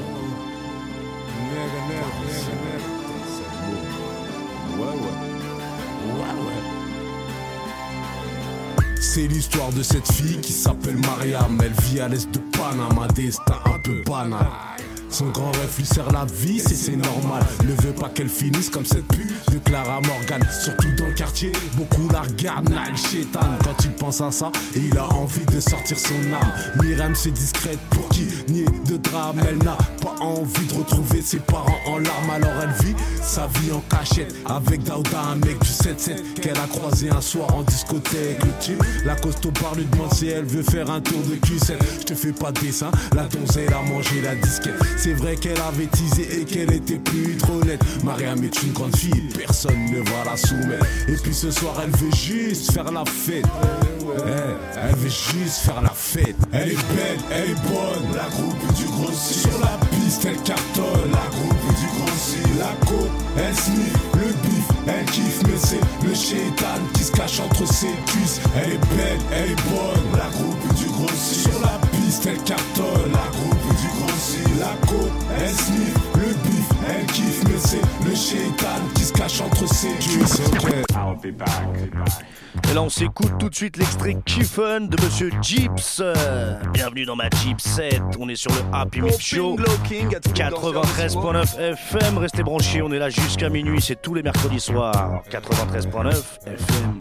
C'est l'histoire de cette fille qui s'appelle Mariam. Elle vit à l'est de Panama, un destin un peu banal. Son grand rêve lui sert la vie, c'est c'est normal. Ne veut pas qu'elle finisse comme cette pute de Clara Morgan. Surtout dans le quartier, beaucoup la regardent, Nal Chétan. Quand il pense à ça, il a envie de sortir son âme. Myriam c'est discrète pour qui nier de drame. Elle n'a pas envie de retrouver ses parents en larmes. Alors elle vit sa vie en cachette avec Daouda, un mec du sept sept qu'elle a croisé un soir en discothèque. Le type, la costaud part lui demande si elle veut faire un tour de Q sept. Je te fais pas de dessin, la donzelle a mangé la disquette. C'est vrai qu'elle avait teasé et qu'elle était plus trop nette. Mariam est une grande fille, personne ne va la soumettre. Et puis ce soir elle veut juste faire la fête. Eh, elle veut juste faire la fête. Elle est belle, elle est bonne, la groupe du grossi. Sur la piste elle cartonne, la groupe du grossi. La côte, elle sniffe, le bif, elle kiffe. Mais c'est le chétan qui se cache entre ses cuisses. Elle est belle, elle est bonne, la groupe du grossi. Sur la piste elle cartonne, la groupe du grossi. La côte, elle sniffe, le bif, elle kiffe. Mais c'est le chétan qui se cache entre ses cuisses. Okay. I'll be back. Et là on s'écoute tout de suite l'extrait Kiffen de Monsieur Gips. Euh, bienvenue dans ma Jeep sept. On est sur le Happy Mix Show quatre-vingt-treize neuf F M. Restez branchés, on est là jusqu'à minuit. C'est tous les mercredis soirs. quatre-vingt-treize neuf F M.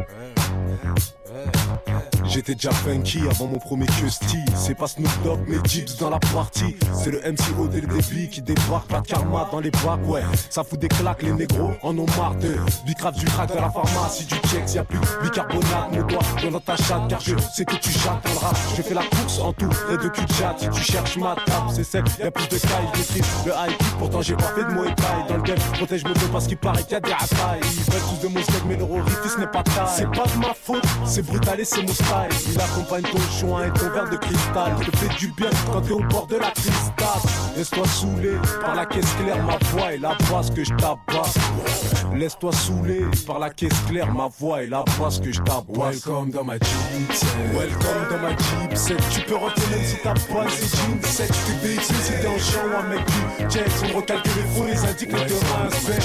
J'étais déjà funky avant mon premier Custy. C'est pas Snoop Dogg mais Gibbs dans la partie. C'est le M C O dès le débit qui débarque. Pas de karma dans les bacs, ouais. Ça fout des claques, les négros en ont marre de bicrave du crack vers la pharmacie du check. Y'a plus bicarbonate, mon doigt dans ta chatte. Car je sais que tu jattes dans le rap. Je fais la course en tout et de cul de chat. Si tu cherches ma table, c'est celle. Y'a plus de cailles, j'écris le high kick. Pourtant j'ai pas fait de Muay Thai. Dans le game, protège mon dos parce qu'il paraît qu'il y a des attailles. Ils veulent tous de mon skate mais leur orifice n'est pas taille. C'est pas de ma faute, c'est brutal et c'est mon style. Il accompagne ton joint et ton verre de cristal. Te fait du bien quand t'es au bord de la cristal. Laisse-toi saouler par la caisse claire, ma voix est la basse que je tabasse. Laisse-toi saouler par la caisse claire, ma voix est la basse que je tabasse. Welcome dans ma Jeep set. Welcome dans ma Jeep set. Tu peux rentrer même si t'as pas ces jeans sex. T'es véhicule si t'es en champ ou un mec du check. On recalcule les faux, les indiques, les terrains inspect.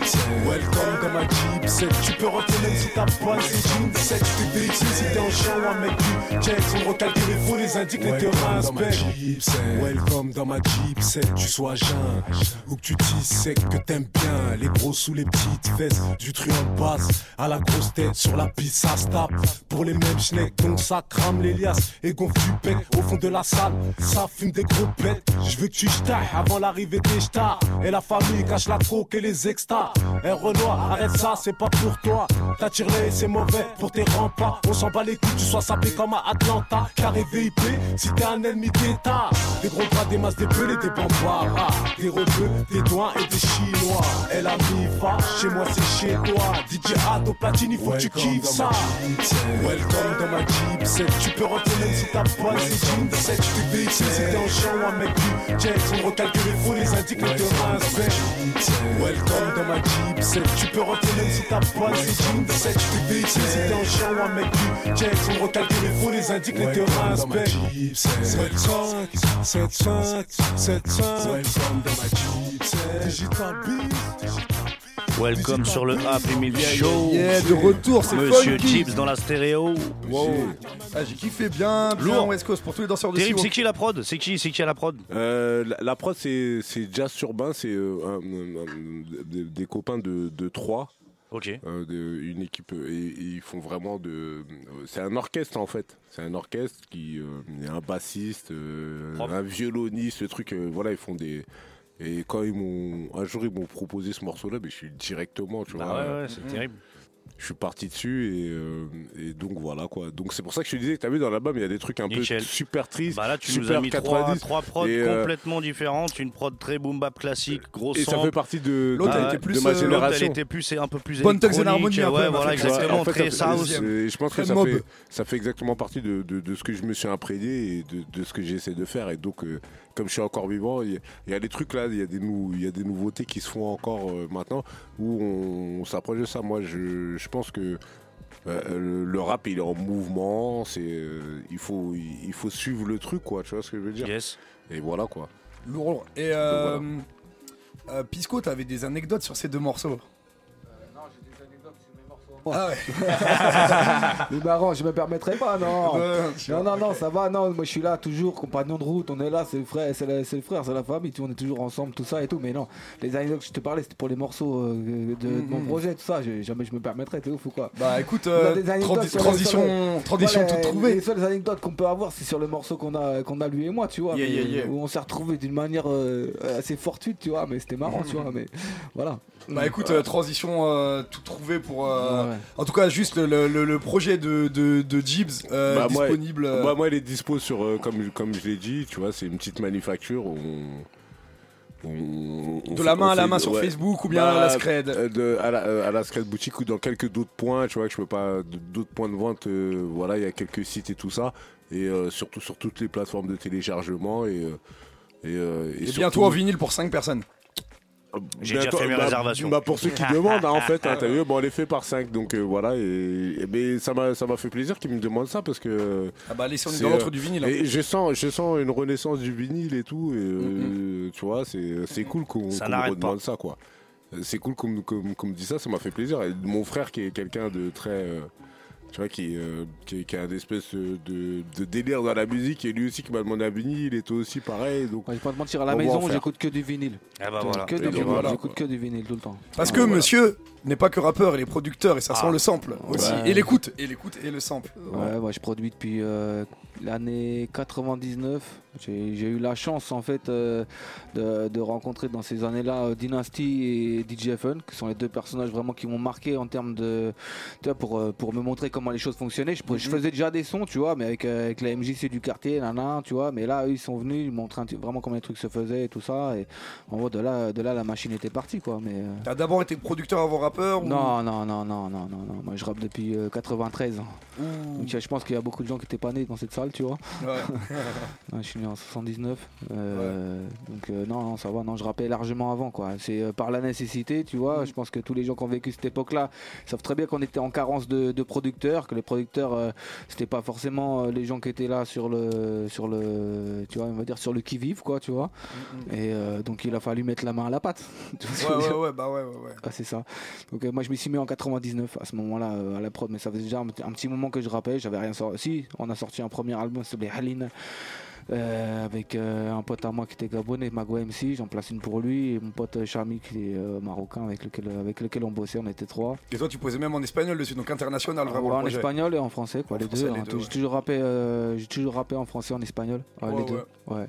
Welcome dans ma Jeep set. Tu peux rentrer même si t'as pas ces jeans sex. T'es véhicule si t'es en champ ou un mec du check. On recalcule les faux, les indiques, les terrains inspect. Welcome dans ma Jeep set. Tu sois jeune ou que tu dis sec que t'aimes bien les gros sous les petites fesses. Du truand de basse à la grosse tête. Sur la piste ça se tape pour les mêmes schnecks. Donc ça crame les liasses et gonfle du bec. Au fond de la salle ça fume des gros bêtes. Je veux que tu j'tailles avant l'arrivée des stars. Et la famille cache la coke et les extas. Eh Renoir arrête ça c'est pas pour toi. T'attires les c'est mauvais pour tes remparts. On s'en bat les couilles tu sois sapé comme à Atlanta. Carré V I P si t'es un ennemi d'état. Des gros bras, des masses, des pelés, des bambaras. Des rebeux, des douans et des chinois. Elle a mis va, chez moi c'est chez toi. D J Ado Platine, il faut que tu kiffes ça. Welcome dans ma Jeep set. Tu peux rentrer même si t'as pas ces jeans sept. Tu véhicule si t'es en champ ou un mec du check. On recalcule les faux, les indiques, les terrains inspect. Welcome dans ma Jeep set. Tu peux rentrer même si t'as pas ces jeans sept. Tu véhicule si t'es en champ ou un mec du check. On recalcule les faux, les indiques, les terrains inspect. sept cinq, sept cinq, sept cinq. Welcome dans ma Jeep set. Digital Beat. Welcome sur le Happy Mix Show. Yeah, de retour, c'est Monsieur funky. Gibbs dans la stéréo. Wow. Ah, j'ai kiffé bien, bien Lourd. West Coast pour tous les danseurs de Terrible, Siwo. c'est qui la prod? C'est qui, c'est qui à la prod? Euh, la, la prod, c'est c'est Jazz Urbain, c'est euh, un- un- un- des, des copains de, de Troyes. Ok. Euh, de- une équipe et, et ils font vraiment de. euh, C'est un orchestre en fait. C'est un orchestre qui euh, il y a un bassiste, euh, Propre. un violoniste, ce truc. euh, voilà, ils font des. Et quand ils m'ont un jour ils m'ont proposé ce morceau-là, mais je suis directement, tu Bah vois. ouais, ouais, c'est terrible. Je suis parti dessus et, euh, et donc voilà quoi. Donc c'est pour ça que je te disais que t'as vu dans l'album il y a des trucs un Nickel. peu super tristes. Bah là, tu nous super as mis trois, quatre-vingt-dix. trois prods Et, euh, complètement différentes. Une prod très boom bap classique, gros Et ça sample. fait partie de, L'autre, de- elle était de plus, ma euh, L'autre, génération. elle était plus, c'est un peu plus Bone Thugs and électronique. Harmony, un peu, Ouais, ma voilà, préférée. exactement, En fait, très ça fait- house. et je pense que Très ça mob. fait, ça fait exactement partie de, de, de ce que je me suis imprégné et de, de ce que j'essaie de faire. Et donc, euh, comme je suis encore vivant, il y, a- il y a des trucs là, il y, a des nou- il y a des nouveautés qui se font encore euh, maintenant où on, on s'approche de ça. Moi, je, je pense que euh, le, le rap, il est en mouvement. C'est, euh, il, faut, il, il faut suivre le truc, quoi. Tu vois ce que je veux dire? Yes. Et voilà, quoi. Lourd, lourd. Et euh, Donc, euh, Pisco, t'avais des anecdotes sur ces deux morceaux. Non, j'ai des anecdotes sur mes morceaux. Ah ouais. Les marrants, je me permettrai pas, non. Ouais, non, non, non, ça va, non. Moi, je suis là, toujours compagnon de route. On est là, c'est le frère, c'est, la- c'est le frère, c'est la famille. Tu vois, on est toujours ensemble, tout ça et tout. Mais non, les anecdotes que je te parlais, c'était pour les morceaux euh, de, de Mhm. mon projet, tout ça. Je- jamais je me permettrais, t'es ouf ou quoi? Bah écoute, On a euh, des anecdotes tradi- sur le- transition, sur le- transition Voilà, toute trouvée. Les seules anecdotes qu'on peut avoir, c'est sur le morceau qu'on a, qu'on a lui et moi, tu vois. Yeah, mais- yeah, yeah. Où on s'est retrouvés d'une manière euh, assez fortuite, tu vois. Mais c'était marrant, tu vois. Mais voilà. Bah écoute, euh, transition euh, tout trouvée pour. euh, Ouais. En tout cas, juste le, le- le projet de, de, de Gibbs euh, Bah, moi, disponible. euh, Moi, moi, il est dispo sur, euh, comme, comme je l'ai dit, tu vois, c'est une petite manufacture. On, on- on De fait- la main on à la fait- main sur ouais. Facebook ou bien Bah, à la Scred. euh, de- à, la, euh, à la Scred boutique ou dans quelques d'autres points, tu vois, que je peux pas. D'autres points de vente, euh, voilà, il y a quelques sites et tout ça. Et euh, surtout sur toutes les plateformes de téléchargement. Et, euh, et, euh, et Et surtout- bientôt en vinyle pour cinq personnes. J'ai déjà Bientôt- fait mes bah, réservations. bah, pour ceux qui demandent, hein, en fait, hein, t'as vu, bon, on les fait par cinq, donc euh, voilà. Et, et- mais ça m'a, ça m'a fait plaisir qu'ils me demandent ça parce que. Ah bah allez, si on est c'est, dans l'entre euh, du vinyle. hein. Et je sens, je sens une renaissance du vinyle et tout. Et, euh, tu vois, c'est, c'est cool qu'on, Ça qu'on me n'arrête redemande ça, quoi. C'est cool qu'on, me- qu'on me- qu'on me dise ça, ça m'a fait plaisir. Et mon frère, qui est quelqu'un de très. euh, tu vois, qui, euh, qui, qui a une espèce de, de délire dans la musique, et lui aussi qui m'a demandé un vinyle, il était aussi pareil. Donc, Ouais, je vais pas te mentir, à la on va maison, en faire. j'écoute que du vinyle. Ah bah voilà. Que du Et donc vinyle, voilà, j'écoute quoi. que du vinyle tout le temps. Parce Ah, que voilà. monsieur n'est pas que rappeur, il est producteur et ça sent Ah. le sample aussi. Ouais. Et l'écoute, et l'écoute et le sample. Ouais, moi je produis depuis euh, l'année quatre-vingt-dix-neuf. J'ai, j'ai eu la chance en fait euh, de, de rencontrer dans ces années-là euh, Dynasty et D J F N, qui sont les deux personnages vraiment qui m'ont marqué en termes de, tu vois, pour euh, pour me montrer comment les choses fonctionnaient. Je, je faisais déjà des sons, tu vois, mais avec euh, avec la M J C du quartier, nana, tu vois. Mais là, eux, ils sont venus, ils m'ont montré un petit- vraiment comment les trucs se faisaient et tout ça. Et en gros, de là, de là, la machine était partie, quoi. Mais euh, T'as d'abord été producteur avant rappeur ou- non, non, non, non, non, non, non. Moi, je rappe depuis euh, quatre-vingt-treize. Ouh. Donc, je pense qu'il y a beaucoup de gens qui n'étaient pas nés dans cette salle, tu vois. Ouais. Ouais, je suis né en soixante-dix-neuf. euh, Donc euh, non, non, ça va. Non, je rappais largement avant, quoi. C'est euh, par la nécessité, tu vois. Je pense que tous les gens qui ont vécu cette époque-là savent très bien qu'on était en carence de, de producteurs, que les producteurs, euh, c'était pas forcément euh, les gens qui étaient là sur le, sur le, tu vois, on va dire sur le qui vive, quoi, tu vois. Et euh, donc il a fallu mettre la main à la pâte. Tu vois ce que Ouais, je veux ouais, dire ouais, bah ouais, ouais, ouais. Ah, c'est ça. Donc euh, moi je m'y suis mis en quatre-vingt-dix-neuf à ce moment-là euh, à la prod, mais ça faisait déjà un, un petit moment que je rappais, j'avais rien sorti. Si, on a sorti un premier album, ça s'appelait Haline, euh, avec euh, un pote à moi qui était gabonais, Mago M C, j'en place une pour lui, et mon pote euh, Chami qui est euh, marocain avec lequel, avec lequel on bossait, on était trois. Et toi, tu posais même en espagnol dessus, donc international vraiment. Ouais, le en projet. espagnol et en français, quoi, En les français, deux. les hein. deux, J'ai ouais. toujours rappé, euh, j'ai toujours rappé en français, en espagnol, ouais, Ouais, les deux. ouais. Ouais.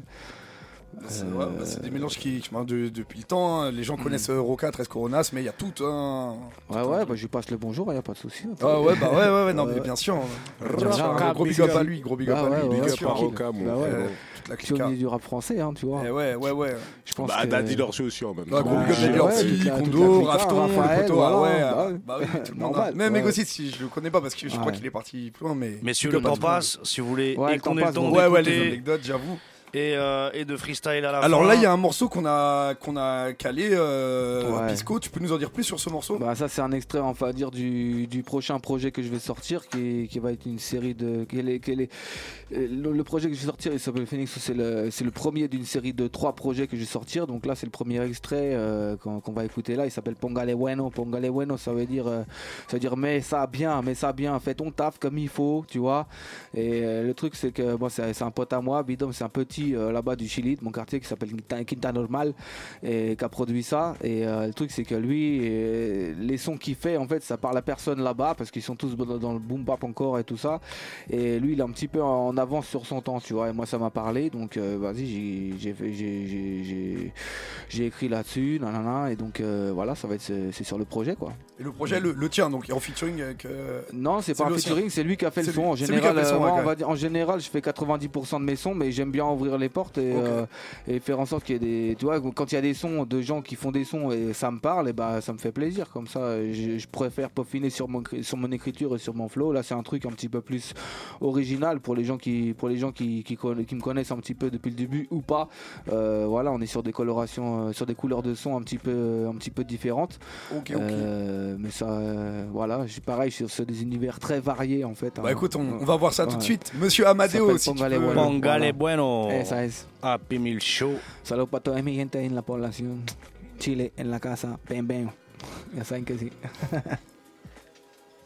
C'est Euh, ouais, bah, c'est des mélanges qui, qui- de- depuis le temps, hein. Les gens connaissent euh, Roca, treize Coronas, mais il y a tout un. Ouais, ouais, bah, je lui passe le bonjour, il n'y a pas de souci. Ah ouais, bah ouais, ouais, ouais, non, Ouais, mais ouais. bien sûr. Bien Roca, sûr. Gros big big up up. à lui, gros big up Ah à ouais, lui, ouais, bien ouais, sûr. tranquille. Roca, mon Bah ouais, frère. ouais. Toute la Pionnier clique. du rap français, hein, tu vois. Eh ouais, ouais, ouais. Je pense Bah, que... Daddy Dorsey aussi en même Ah, temps. gros big up Ouais, Daddy Orsi, toute la- toute Kondo, la clique, Rafton, Raphaël, le poteau, ah voilà, ouais. bah ah, ouais. Bah oui, tout le monde. Normal, Même ouais. Ego si je le connais pas parce que je crois Ouais. qu'il est parti plus loin, mais. Messieurs, big le up à temps tout monde. passe. Si vous voulez, Ouais, et le temps qu'on ait le passe, temps bon. Ouais, ouais, les d'écouter anecdotes, j'avoue. et, euh, et de freestyle à la fin. Alors là, il y a un morceau qu'on a, qu'on a calé, euh, Ouais. Pisco, tu peux nous en dire plus sur ce morceau? Bah ça c'est un extrait on va dire du, du prochain projet que je vais sortir qui, qui va être une série de quel est, quel est, euh, le, le projet que je vais sortir il s'appelle Phoenix, c'est le, c'est le premier d'une série de trois projets que je vais sortir, donc là c'est le premier extrait euh, qu'on, qu'on va écouter là, il s'appelle Pongale Bueno. Pongale Bueno ça veut dire euh, ça veut dire mais ça bien, mais ça bien, fais ton taf comme il faut, tu vois. Et euh, le truc c'est que bon, c'est, c'est un pote à moi, Bidom, c'est un petit euh, là-bas du Chili de mon quartier qui s'appelle Quinta, Quinta Normal et qui a produit ça. Et euh, le truc c'est que lui euh, les sons qu'il fait en fait ça parle à personne là-bas parce qu'ils sont tous dans dans le boom bap encore et tout ça, et lui il est un petit peu en avance sur son temps, tu vois, et moi ça m'a parlé, donc euh, vas-y j'ai, j'ai, fait- j'ai, j'ai, j'ai, j'ai écrit là-dessus nanana, et donc euh, voilà ça va être c'est, c'est sur le projet quoi. Et le projet, le, le tien, donc en featuring avec. euh, Non, c'est C'est pas un lui aussi. featuring, c'est lui qui a fait C'est le son. lui- En c'est lui qui a général, fait le son, euh, moi, ouais, on ouais. va dire, en général, je fais quatre-vingt-dix pour cent de mes sons, mais j'aime bien ouvrir les portes et, Ok. euh, et faire en sorte qu'il y ait des. Tu vois, quand il y a des sons de gens qui font des sons et ça me parle, et bah ça me fait plaisir. Comme ça, je, je préfère peaufiner sur mon, cri- sur mon écriture et sur mon flow. Là, c'est un truc un petit peu plus original pour les gens qui, pour les gens qui, qui, conna- qui me connaissent un petit peu depuis le début ou pas. Euh, voilà, on est sur des colorations, euh, sur des couleurs de son un petit peu, un petit peu différentes. Ok, ok. Euh, mais ça, euh, voilà, j'ai pareil sur sur des univers très variés en fait. Bah hein. écoute, on, Ouais. on va voir ça tout de Ouais. suite. Monsieur Amadeo, Ça si s'appelle tu Pongale peux. Bueno. Pongale Voilà. Bueno. Esa es. Happy Meal Show. Saludos para toda mi gente en la población. Chile en la casa. Bam, bam. Ya saben que sí.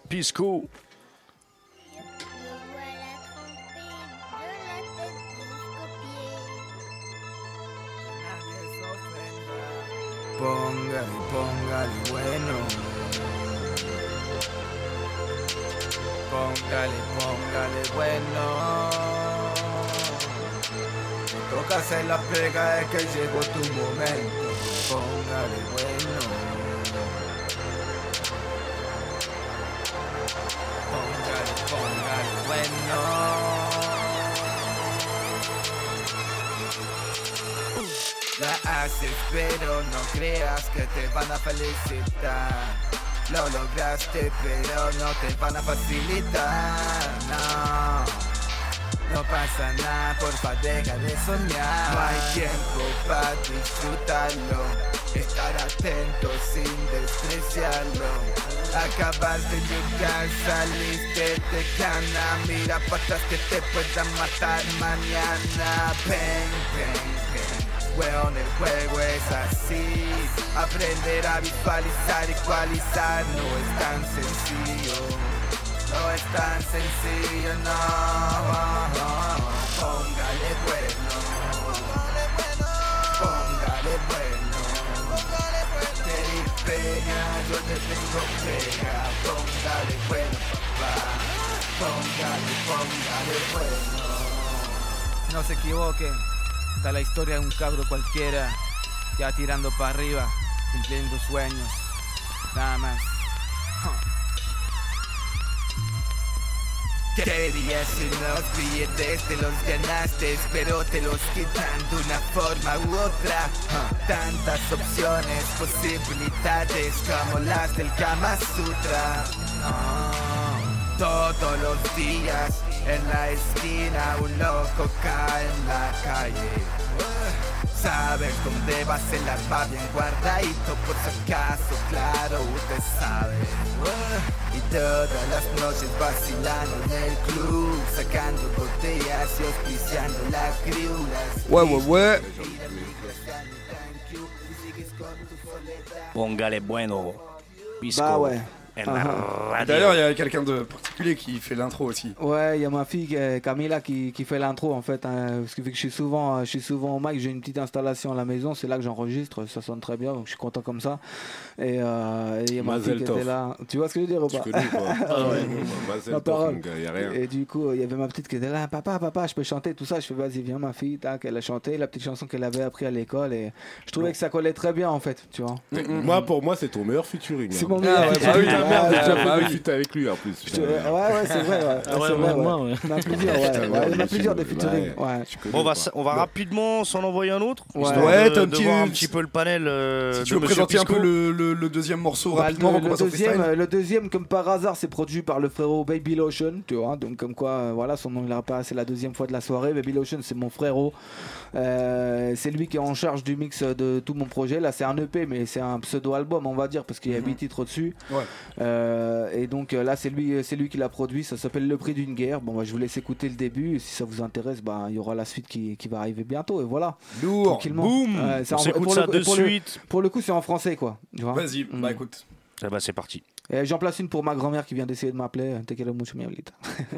Pisco. Póngale, póngale bueno. Póngale, póngale bueno. Toca hacer la pega, es que llegó tu momento. Póngale bueno. Póngale, póngale bueno. La haces pero no creas que te van a felicitar. Lo lograste pero no te van a facilitar. No, no pasa nada, porfa deja de soñar. No hay tiempo para disfrutarlo. Estar atento sin despreciarlo. Acabas de llegar, saliste de cana. Mira para atrás que te puedan matar mañana. Ven, ven, ven. Weón, el juego es así. Aprender a visualizar, ecualizar no es tan sencillo. No es tan sencillo, no. Póngale bueno. Póngale bueno. Te di pena, yo te tengo pega. Póngale bueno, papá. Póngale, póngale bueno. No se equivoquen. Está la historia de un cabro cualquiera, ya tirando para arriba, cumpliendo sueños, nada más. Huh. Te diría si los billetes te los ganaste, pero te los quitan de una forma u otra. Huh. Tantas opciones, posibilidades como las del Kama Sutra. Oh. Todos los días en la esquina un loco cae en la calle. Sabes dónde va el arma bien guardadito por si acaso, claro, usted sabe. Y todas las noches vacilando en el club, sacando botellas y auspiciando la crew. Ouais, ouais, ouais. Póngale bueno. Pisco. Bah ouais. Uh-huh. D'ailleurs, il y a quelqu'un de particulier qui fait l'intro aussi. Ouais, il y a ma fille Camilla qui, qui fait l'intro en fait. Hein, parce que vu que je suis souvent, je suis souvent au mic, j'ai une petite installation à la maison, c'est là que j'enregistre, ça sonne très bien, donc je suis content comme ça. Et euh, il y a ma fille qui était là. Tu vois ce que je veux dire ou pas? Tu connais quoi? Ah ouais, Mazel Tov, mon gars, y a rien. Et du coup, il y avait ma petite qui était là, papa, papa, je peux chanter tout ça. Je fais vas-y, viens ma fille. Tac, elle a chanté la petite chanson qu'elle avait appris à l'école et je trouvais que ça collait très bien en fait, tu vois. Mm-hmm. Moi, pour moi, c'est ton meilleur featuring. C'est hein. mon meilleur. Ah, ouais, bah oui, Ah, merde, ouais, j'ai ouais, pas ouais. de feat avec lui en plus. Ouais, ouais, c'est vrai. Ouais, Ah ouais, c'est vrai, moi, ouais. ouais. Il y en a plusieurs, ouais. Putain, Ouais, ouais, il y en a je plusieurs de suis- featuring. ouais. Ouais. Tu connais On va, pas. s- on va Bon. rapidement s'en envoyer un autre. Ouais. histoire Ouais, de, t'as un de petit- voir un petit peu le panel euh, Si de tu veux Monsieur présenter un Pisco. peu le, le, le deuxième morceau Bah, rapidement, le, on le passe au deuxième, freestyle. euh, le deuxième, comme par hasard, c'est produit par le frérot Baby Lotion, tu vois. Donc comme quoi, euh, voilà, son nom il apparaît, c'est la deuxième fois de la soirée. Baby Lotion, c'est mon frérot. Euh, c'est lui qui est en charge du mix de tout mon projet. Là, c'est un E P, mais c'est un pseudo-album, on va dire, parce qu'il y a huit titres au-dessus. Ouais. Euh, et donc euh, là, c'est lui, c'est lui qui l'a produit. Ça s'appelle Le Prix d'une guerre. Bon, bah, je vous laisse écouter le début. Et si ça vous intéresse, bah, il y aura la suite qui, qui va arriver bientôt. Et voilà. Lourd. Tranquillement. Boum. Ouais, c'est On en- s'écoute pour ça le coup- de pour le- suite. Pour le coup, c'est en français, quoi. Tu vois. Vas-y, Mm. bah écoute. Ah bah, c'est parti. Et j'en place une pour ma grand-mère qui vient d'essayer de m'appeler. Te quiero mucho, mi abuelita.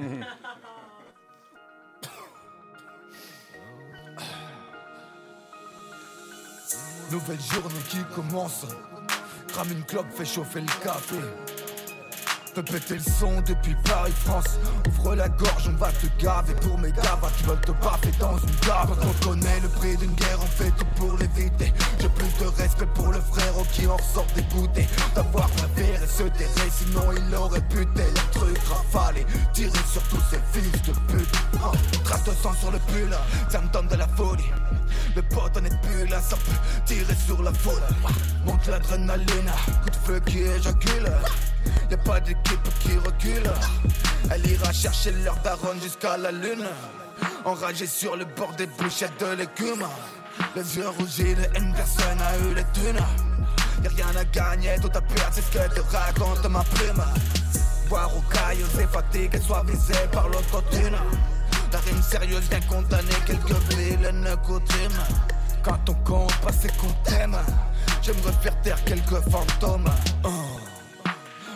Nouvelle journée qui commence. Crame une clope, fait chauffer le café. Fais péter le son depuis Paris-France. Ouvre la gorge, on va te gaver. Pour mes gavas qui veulent te baffer dans une cave. Quand on connaît le prix d'une guerre, on fait tout pour l'éviter. J'ai plus de respect pour le frérot qui en ressort dégoûté d'avoir préféré se terrer, sinon il aurait buté le truc rafalé, tiré sur tous ces fils de pute. Oh, trace de sang sur le pull, ça me donne de la folie. Le pote en est plus là, ça peut tirer sur la foule. Monte l'adrénaline, coup de feu qui éjacule. Y'a pas d'équipe qui recule. Elle ira chercher leur daronne jusqu'à la lune. Enragée sur le bord des bouchettes de l'écume. Les yeux rougis de haine, personne a eu les thunes. Y'a rien à gagner, tout à perdre, c'est ce que te raconte ma plume. Boire aux cailloux, c'est fatigue, et soit visé par l'autotune. La rime sérieuse vient condamner quelques vilaines coutumes. Quand on compte pas, c'est qu'on t'aime. J'aimerais faire taire quelques fantômes. Oh.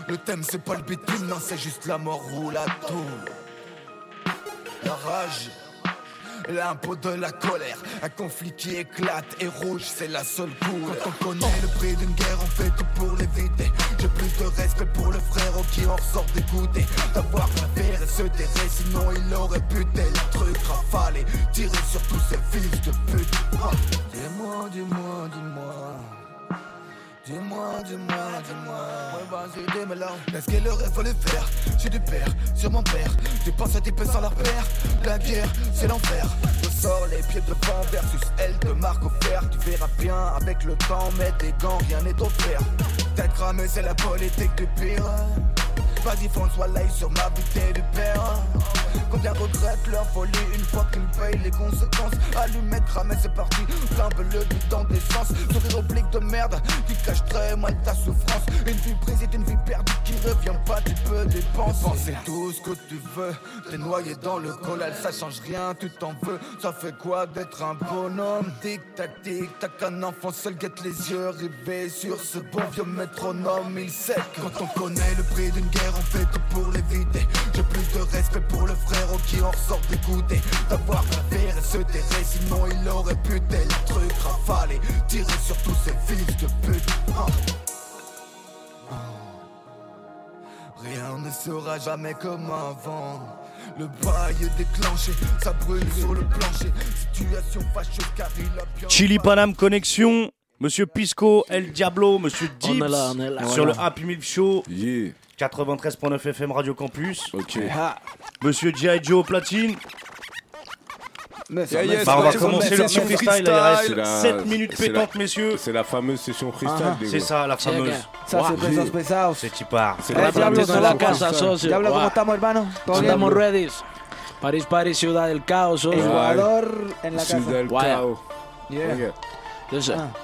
Le thème c'est pas le bitume, non c'est juste la mort roule à tout. La rage, l'impôt de la colère, un conflit qui éclate et rouge, c'est la seule couleur. Quand on connaît le prix d'une guerre, on fait tout pour l'éviter. J'ai plus de respect pour le frérot qui en ressort dégoûté d'avoir préféré se terrer, sinon il aurait buté le truc rafalé, tiré sur tous ces fils de pute. Ah. Dis-moi, dis-moi, dis-moi. Dis-moi, dis-moi, dis-moi. Ouais, vas-y, dis-moi là. Qu'est-ce qu'il aurait fallu faire? J'ai du père sur mon père. Tu penses à tes sans leur père. La guerre, c'est l'enfer. Je sors les pieds devant versus elle de marque au fer. Tu verras bien avec le temps, mets des gants, rien n'est offert. Tête cramée, c'est la politique du pire. Vas-y, François, l'œil sur ma butée du père. Combien regrettent leur folie une fois qu'ils payent les conséquences. Allumette, cramée, c'est parti. Flambe le bidon d'essence. Sourire oblique de merde qui cache très mal ta souffrance. Une vie prise est une vie perdue qui revient pas, tu peux dépenser. Penser tout ce que tu veux. T'es noyé dans le collal, ça change rien, tu t'en veux. Ça fait quoi d'être un bonhomme? Tic-tac, tic-tac, un enfant seul guette les yeux rivés sur ce bon vieux métronome. Il sait que quand on connaît le prix d'une guerre, on fait tout pour l'éviter. J'ai plus de respect pour le frérot qui en ressort dégoûté d'avoir préféré se terrer, sinon il aurait buté le truc rafalé, tiré sur tous ces fils de pute. Oh. Oh. Rien ne sera jamais comme avant. Le bail est déclenché, ça brûle sur le plancher. Situation fâcheuse car il a bien. Chili Panam Connexion. Monsieur Pisco, El Diablo, Monsieur Dips, On est là, on est là. sur Voilà. le Happy Milk Show, Yeah. quatre-vingt-treize point neuf F M Radio Campus. Ok. Ah, Monsieur G I. Joe Platine. mais ça, Yeah, mais yes, ça, Bah, on va c'est commencer bon, le session freestyle, freestyle. il reste C'est la- sept minutes c'est la- pétantes, messieurs. C'est la fameuse session freestyle, Ah, des C'est gars. ça, la fameuse. ça c'est Yeah. pesos pesados. C'est Tipar. C'est Eh, la Diablo, fameuse no la session casa, freestyle. socio. Diablo, ¿cómo Guau. estamos, hermano? ¿Todo bien? Estamos ready. París, París, ciudad del caos. socio. Ecuador en la casa. Ciudad del Guaya. Cao. Yeah. Ok. Yo sé. Ah.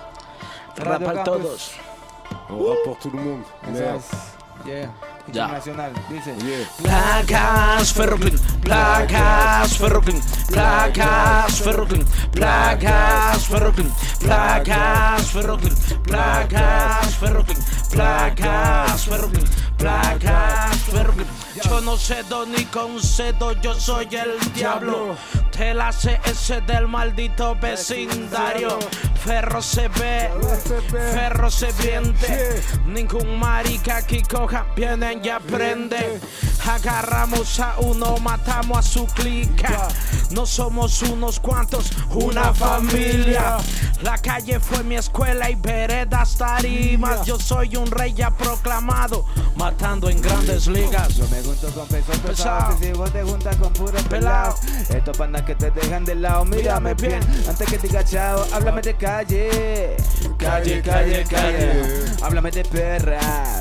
Rap Radio a Campus. todos. On rappe pour tout le monde. Eso Merde. es. Yeah. Ya. Internacional. Dice. Yeah. Placas Ferroclean, placas Ferroclean, placas Ferroclean, placas Ferroclean, placas Ferroclean, placas Ferroclean, placas Ferroclean, placas Ferroclean. Yo no cedo ni concedo, yo soy el diablo. Te la C S del maldito vecindario. Ferro se ve, ferro se viente. Ningún marica aquí coja, vienen y aprenden. Agarramos a uno, matamos a su clica. No somos unos cuantos, una familia. La calle fue mi escuela y veredas tarimas. Yo soy un rey ya proclamado, matando en grandes ligas. Yo me junto con pesos Pesado. pesados y si vos te juntas con puros Pelao. pelados. Estos pandas que te dejan de lado, mírame bien. Antes que diga chao, háblame de calle. Calle, calle, calle. Háblame de perras.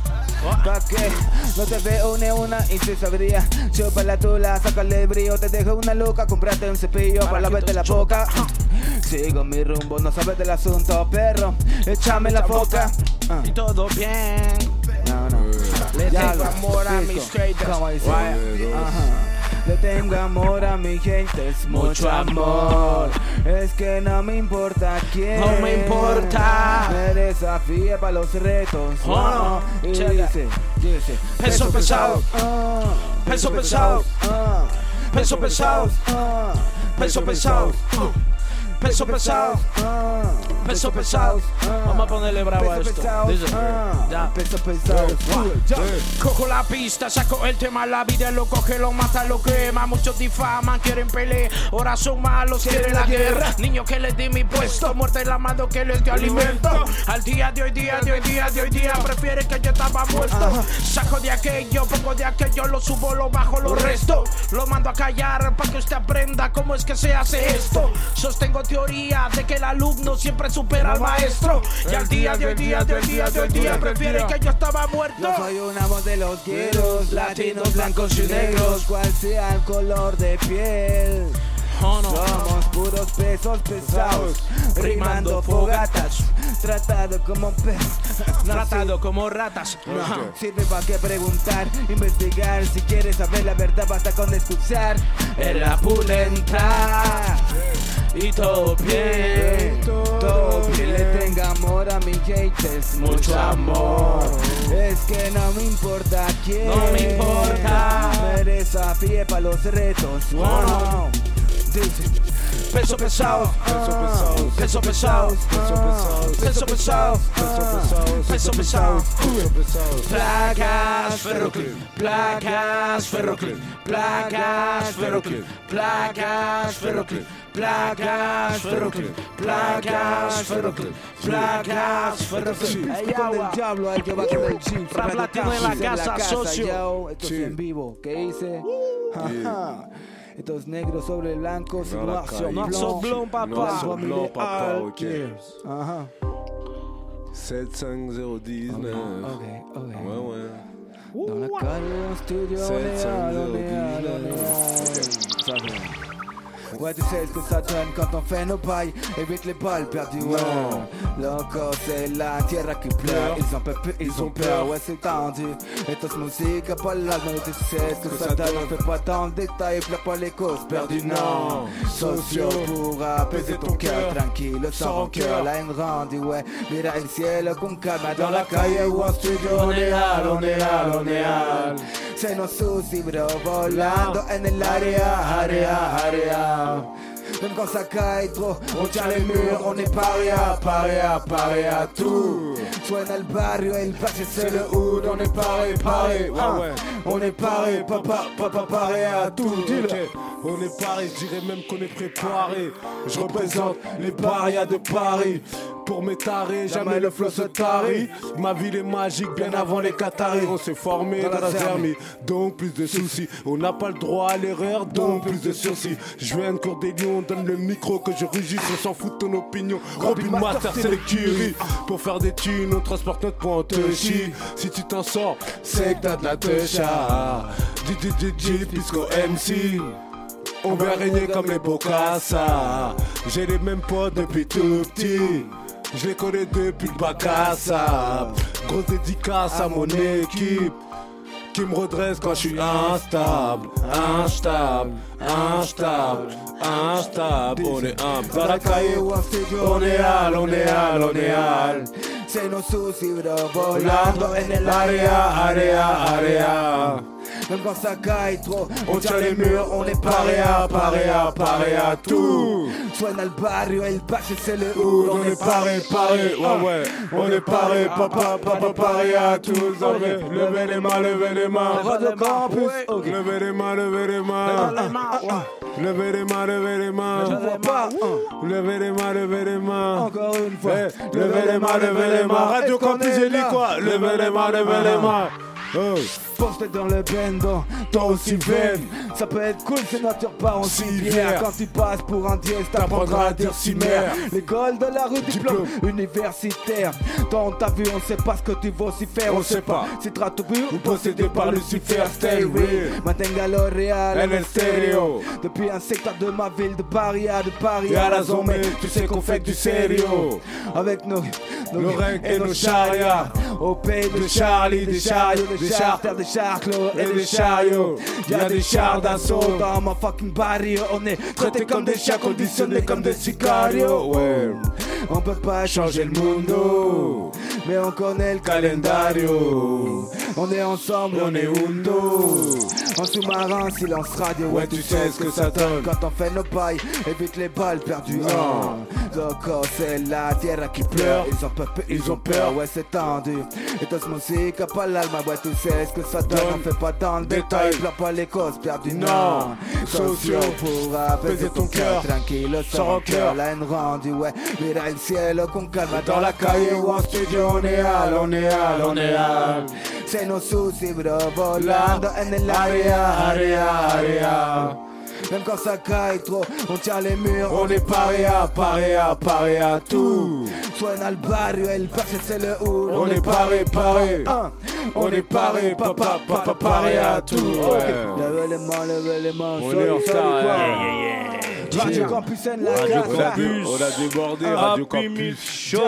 Pa' que no te veo ni una y si sabría. Chupa la tula, sácale el brillo. Te dejo una loca, comprate un cepillo para lavarte la boca. Sigo mi rumbo, no sabes del asunto, perro. Échame la boca. Ah. Y todo bien. No, no. Le Ya tengo lo amor a explico. mis haters. ¿Cómo dice? Vaya. Ajá. Le tengo amor a mi gente, es mucho amor. Es que no me importa quién. No me importa. Me desafía para los retos. Oh, no. Y Checa. dice, dice. Peso pesado. ah, Peso pesado. ah, Peso pesado. ah, Peso pesado. Peso pesado. ah, Peso pesado. ah, Vamos a ponerle bravo a peso esto. pesado, Dice. ah, Ya. peso pesado. Ya. Cojo la pista, saco el tema, la vida lo coge, lo mata, lo quema. Muchos difaman, quieren pelear, ahora son malos, quieren la guerra. Niños que les di mi puesto, muerte la mano que les dio alimento. Al día de hoy, día de hoy, día de hoy, día, prefieren que yo estaba muerto. Saco de aquello, pongo de aquello, lo subo, lo bajo, lo resto. Lo mando a callar para que usted aprenda cómo es que se hace esto. Sostengo teoría de que el alumno siempre supera al maestro. Y al día de hoy, día de hoy, día de hoy, día, prefieren que yo estaba muerto. Yo soy una voz de los gueros, latinos, blancos y negros, cual sea el color de piel. Oh, no. Somos puros pesos pesados, rimando fogatas, tratado como perros, Tratado como ratas. no sirve para que preguntar, investigar. Si quieres saber la verdad basta con escuchar. En la pulenta. Y todo bien. Todo bien. Le tengo amor para mis haters mucho amor. Es que no me importa quién, no me importa. Me desafíe para los retos. Wow. Dice. Peso pesado, peso pesado, peso pesado, peso pesado, peso pesado, placas Ferroclip, placas Ferroclip, placas Ferroclip, placas Ferroclip, placas Ferroclip, placas Ferroclip, placas Ferroclip. Con el diablo hay que va con el jeep. Rap latino en la casa, socio. Esto es en vivo, ¿qué hice? Estos negros sobre el blanco, c'est noir sur Noir sur blanc, papa. Noir sur blanc, papa, ok. Aha. sept cinq zéro dix-neuf. Ok, ok. Ouais, ouais. Dans la calle, en studio, on est à, on est à, on est à. Ça va. Ouais, tu sais ce que ça donne quand on fait nos pailles. Évite les balles perdues, ouais. Loco, c'est la tierra qui pleure. Ils en peuvent plus, ils ont peur, ouais, c'est tendu. Et tous musique, pas l'album, mais tu sais ce que ça donne. On fait pas dans le détail, pleure pas les causes perdues, non. Sociaux pour apaiser ton cœur, tranquille, sans rancœur, la haine rendue, ouais. Mira el cielo con calma, dans la calle ou en studio, on est al, on est al, on est al. C'est nos soucis, bro, volando en el área, área, área. Même quand ça caille trop, on tient les murs, on est paria, paria, paria, tout. Suena el barrio, el bache c'est le hood, on est paré, paré, ah, ouais. On est paré, papa, papa, paré à tout, dis-le. Okay. On est paré, je dirais même qu'on est préparé. Je représente les parias de Paris. Pour mes tarés, jamais le flow se tarit. Ma ville est magique bien avant les Qataris. On s'est formé dans la zermie, donc plus de soucis. On n'a pas le droit à l'erreur, donc plus de sursis. Je viens de cour des lions, donne le micro que je rugisse. On s'en fout de ton opinion. Robin Master, c'est l'écurie. Pour faire des thunes, on transporte notre point, on te chie. Si tu t'en sors, c'est que t'as de la techa. D D D J, Pisco M C. On va régner comme les Bocassa. J'ai les mêmes potes depuis tout petit. Je les connais depuis le bac à sable. Grosse dédicace à mon équipe qui me redresse quand je suis instable. Instable, instable, instable. On est un dans la caille ou en studio. On est al, on est al, on est al. C'est nos soucis, bro, volando en el área, área, área. Même quand ça caille trop, on tient les murs, on est paria, paria, paria, tout. Suena el barrio, el bache c'est le hood, on est paré, paré, ouais, ouais. On est paré, papa, papa, paria, tous. Levez les mains, levez les mains. Radio Campus, ok. Levez les mains, levez les mains. Levez les mains, levez les mains. Je vois pas. Levez les mains, levez les mains. Encore une fois. Levez les mains, levez les mains. Radio Campus, j'ai dit quoi? Levez les mains, levez les mains. Oh. Poste dans le bendo, toi aussi veine. Ça peut être cool, c'est nature pas en civière. Quand tu passes pour un dièse, t'apprendras à dire cimère. L'école de la rue, diplôme universitaire. Toi on t'a vu, on sait pas ce que tu vas aussi faire. On sait pas si tu tout vu ou possédé par Lucifer. Stay real, Matenga L'Oréal, elle est stéréo. Depuis un secteur de ma ville, de Paris à de Paris à la zone, tu sais qu'on fait du sérieux. Avec nos, nos, nos règles et nos chariots. Au pays de Charlie, des chariots, des charters, des charclos et des chariots. Y'a des chars d'assaut dans ma fucking barrio. On est traités comme des chiens, conditionnés comme des sicarios. Ouais, on peut pas changer le mundo, mais on connaît le calendario. On est ensemble, on est undo. En sous-marin, silence radio, ouais tu sais ce que ça donne. Quand on fait nos pailles, évite les balles perdues. Non, loco, c'est la tierra qui pleure. Ils ont peur, ils ont peur, ouais c'est tendu. Et tous musique, pas l'alma, ouais tu sais ce que ça donne. On fait pas dans le détail, pleure pas les causes perdues. Non, sociaux pour apaiser ton cœur, tranquille, sans rancœur, la haine rendue, ouais. Mira el cielo con calma, dans la calle ou en studio. On est al, on est al, on est al. C'est nos soucis, bro, volando en el área, área, área. Même quand ça caille trop, on tient les murs, on est paria, paria, paria, tout. Suena el barrio, el bache c'est le hood, on est paré, paré. On est paré, papa, papa, paria, tout. Levez les mains, levez les mains. On est en retard. Radio Campus N, la Radio casa. Campus. On a débordé, Radio Campus. Show.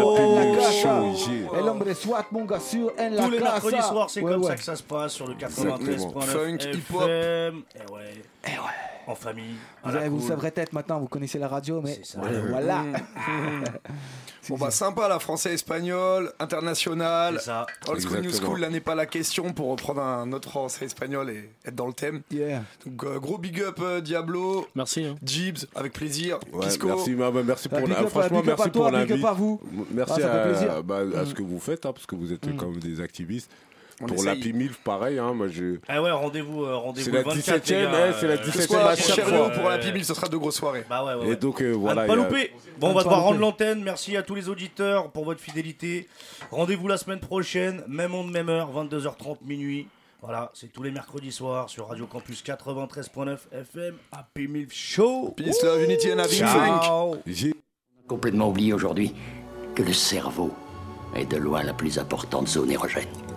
En la casa. El hombre SWAT, mon gars, sur En la Tous les casa. mercredis soirs, c'est Ouais, comme ouais. ça que ça se passe sur le quatre-vingt-treize point neuf Funk, F M. hip-hop. Eh ouais. Eh ouais. en famille. Vous, avez, vous savrez peut-être maintenant, vous connaissez la radio, mais voilà. Bon bah sympa la français-espagnol, international. C'est ça. Old school, new Exactement. school, là n'est pas la question pour reprendre un autre français-espagnol et être dans le thème. Yeah. Donc euh, gros big up euh, Diablo. Merci. Hein. Jibs, avec plaisir. Ouais, Pisco. merci, bah, bah, merci pour Big la, up, franchement, big up merci à toi, pour big up l'invite. à vous. Merci Ah, ça fait à, plaisir. bah, à Mm. ce que vous faites, hein, parce que vous êtes Mm. comme des activistes. On Pour essaye. la P I M I L F, pareil, hein, moi je. Ah ouais, rendez-vous, euh, rendez-vous C'est le la vingt-quatre, dix-septième, les gars, ouais, c'est la euh, Ce dix-septième soir, à chaque cher fois. Léo, pour la P I M I L, ce sera deux grosses soirées. Bah ouais, ouais, Et ouais. donc euh, À voilà. ne pas il y a- louper. Bon, on va À ne pas devoir rendre louper. l'antenne. Merci à tous les auditeurs pour votre fidélité. Rendez-vous la semaine prochaine, même onde, même heure, vingt-deux heures trente, minuit. Voilà, c'est tous les mercredis soirs sur Radio Campus quatre-vingt-treize point neuf F M. Happy Milk Show. Peace, love, unity and having fun. Ciao. J'ai- Complètement oublié aujourd'hui que le cerveau est de loin la plus importante zone érogène.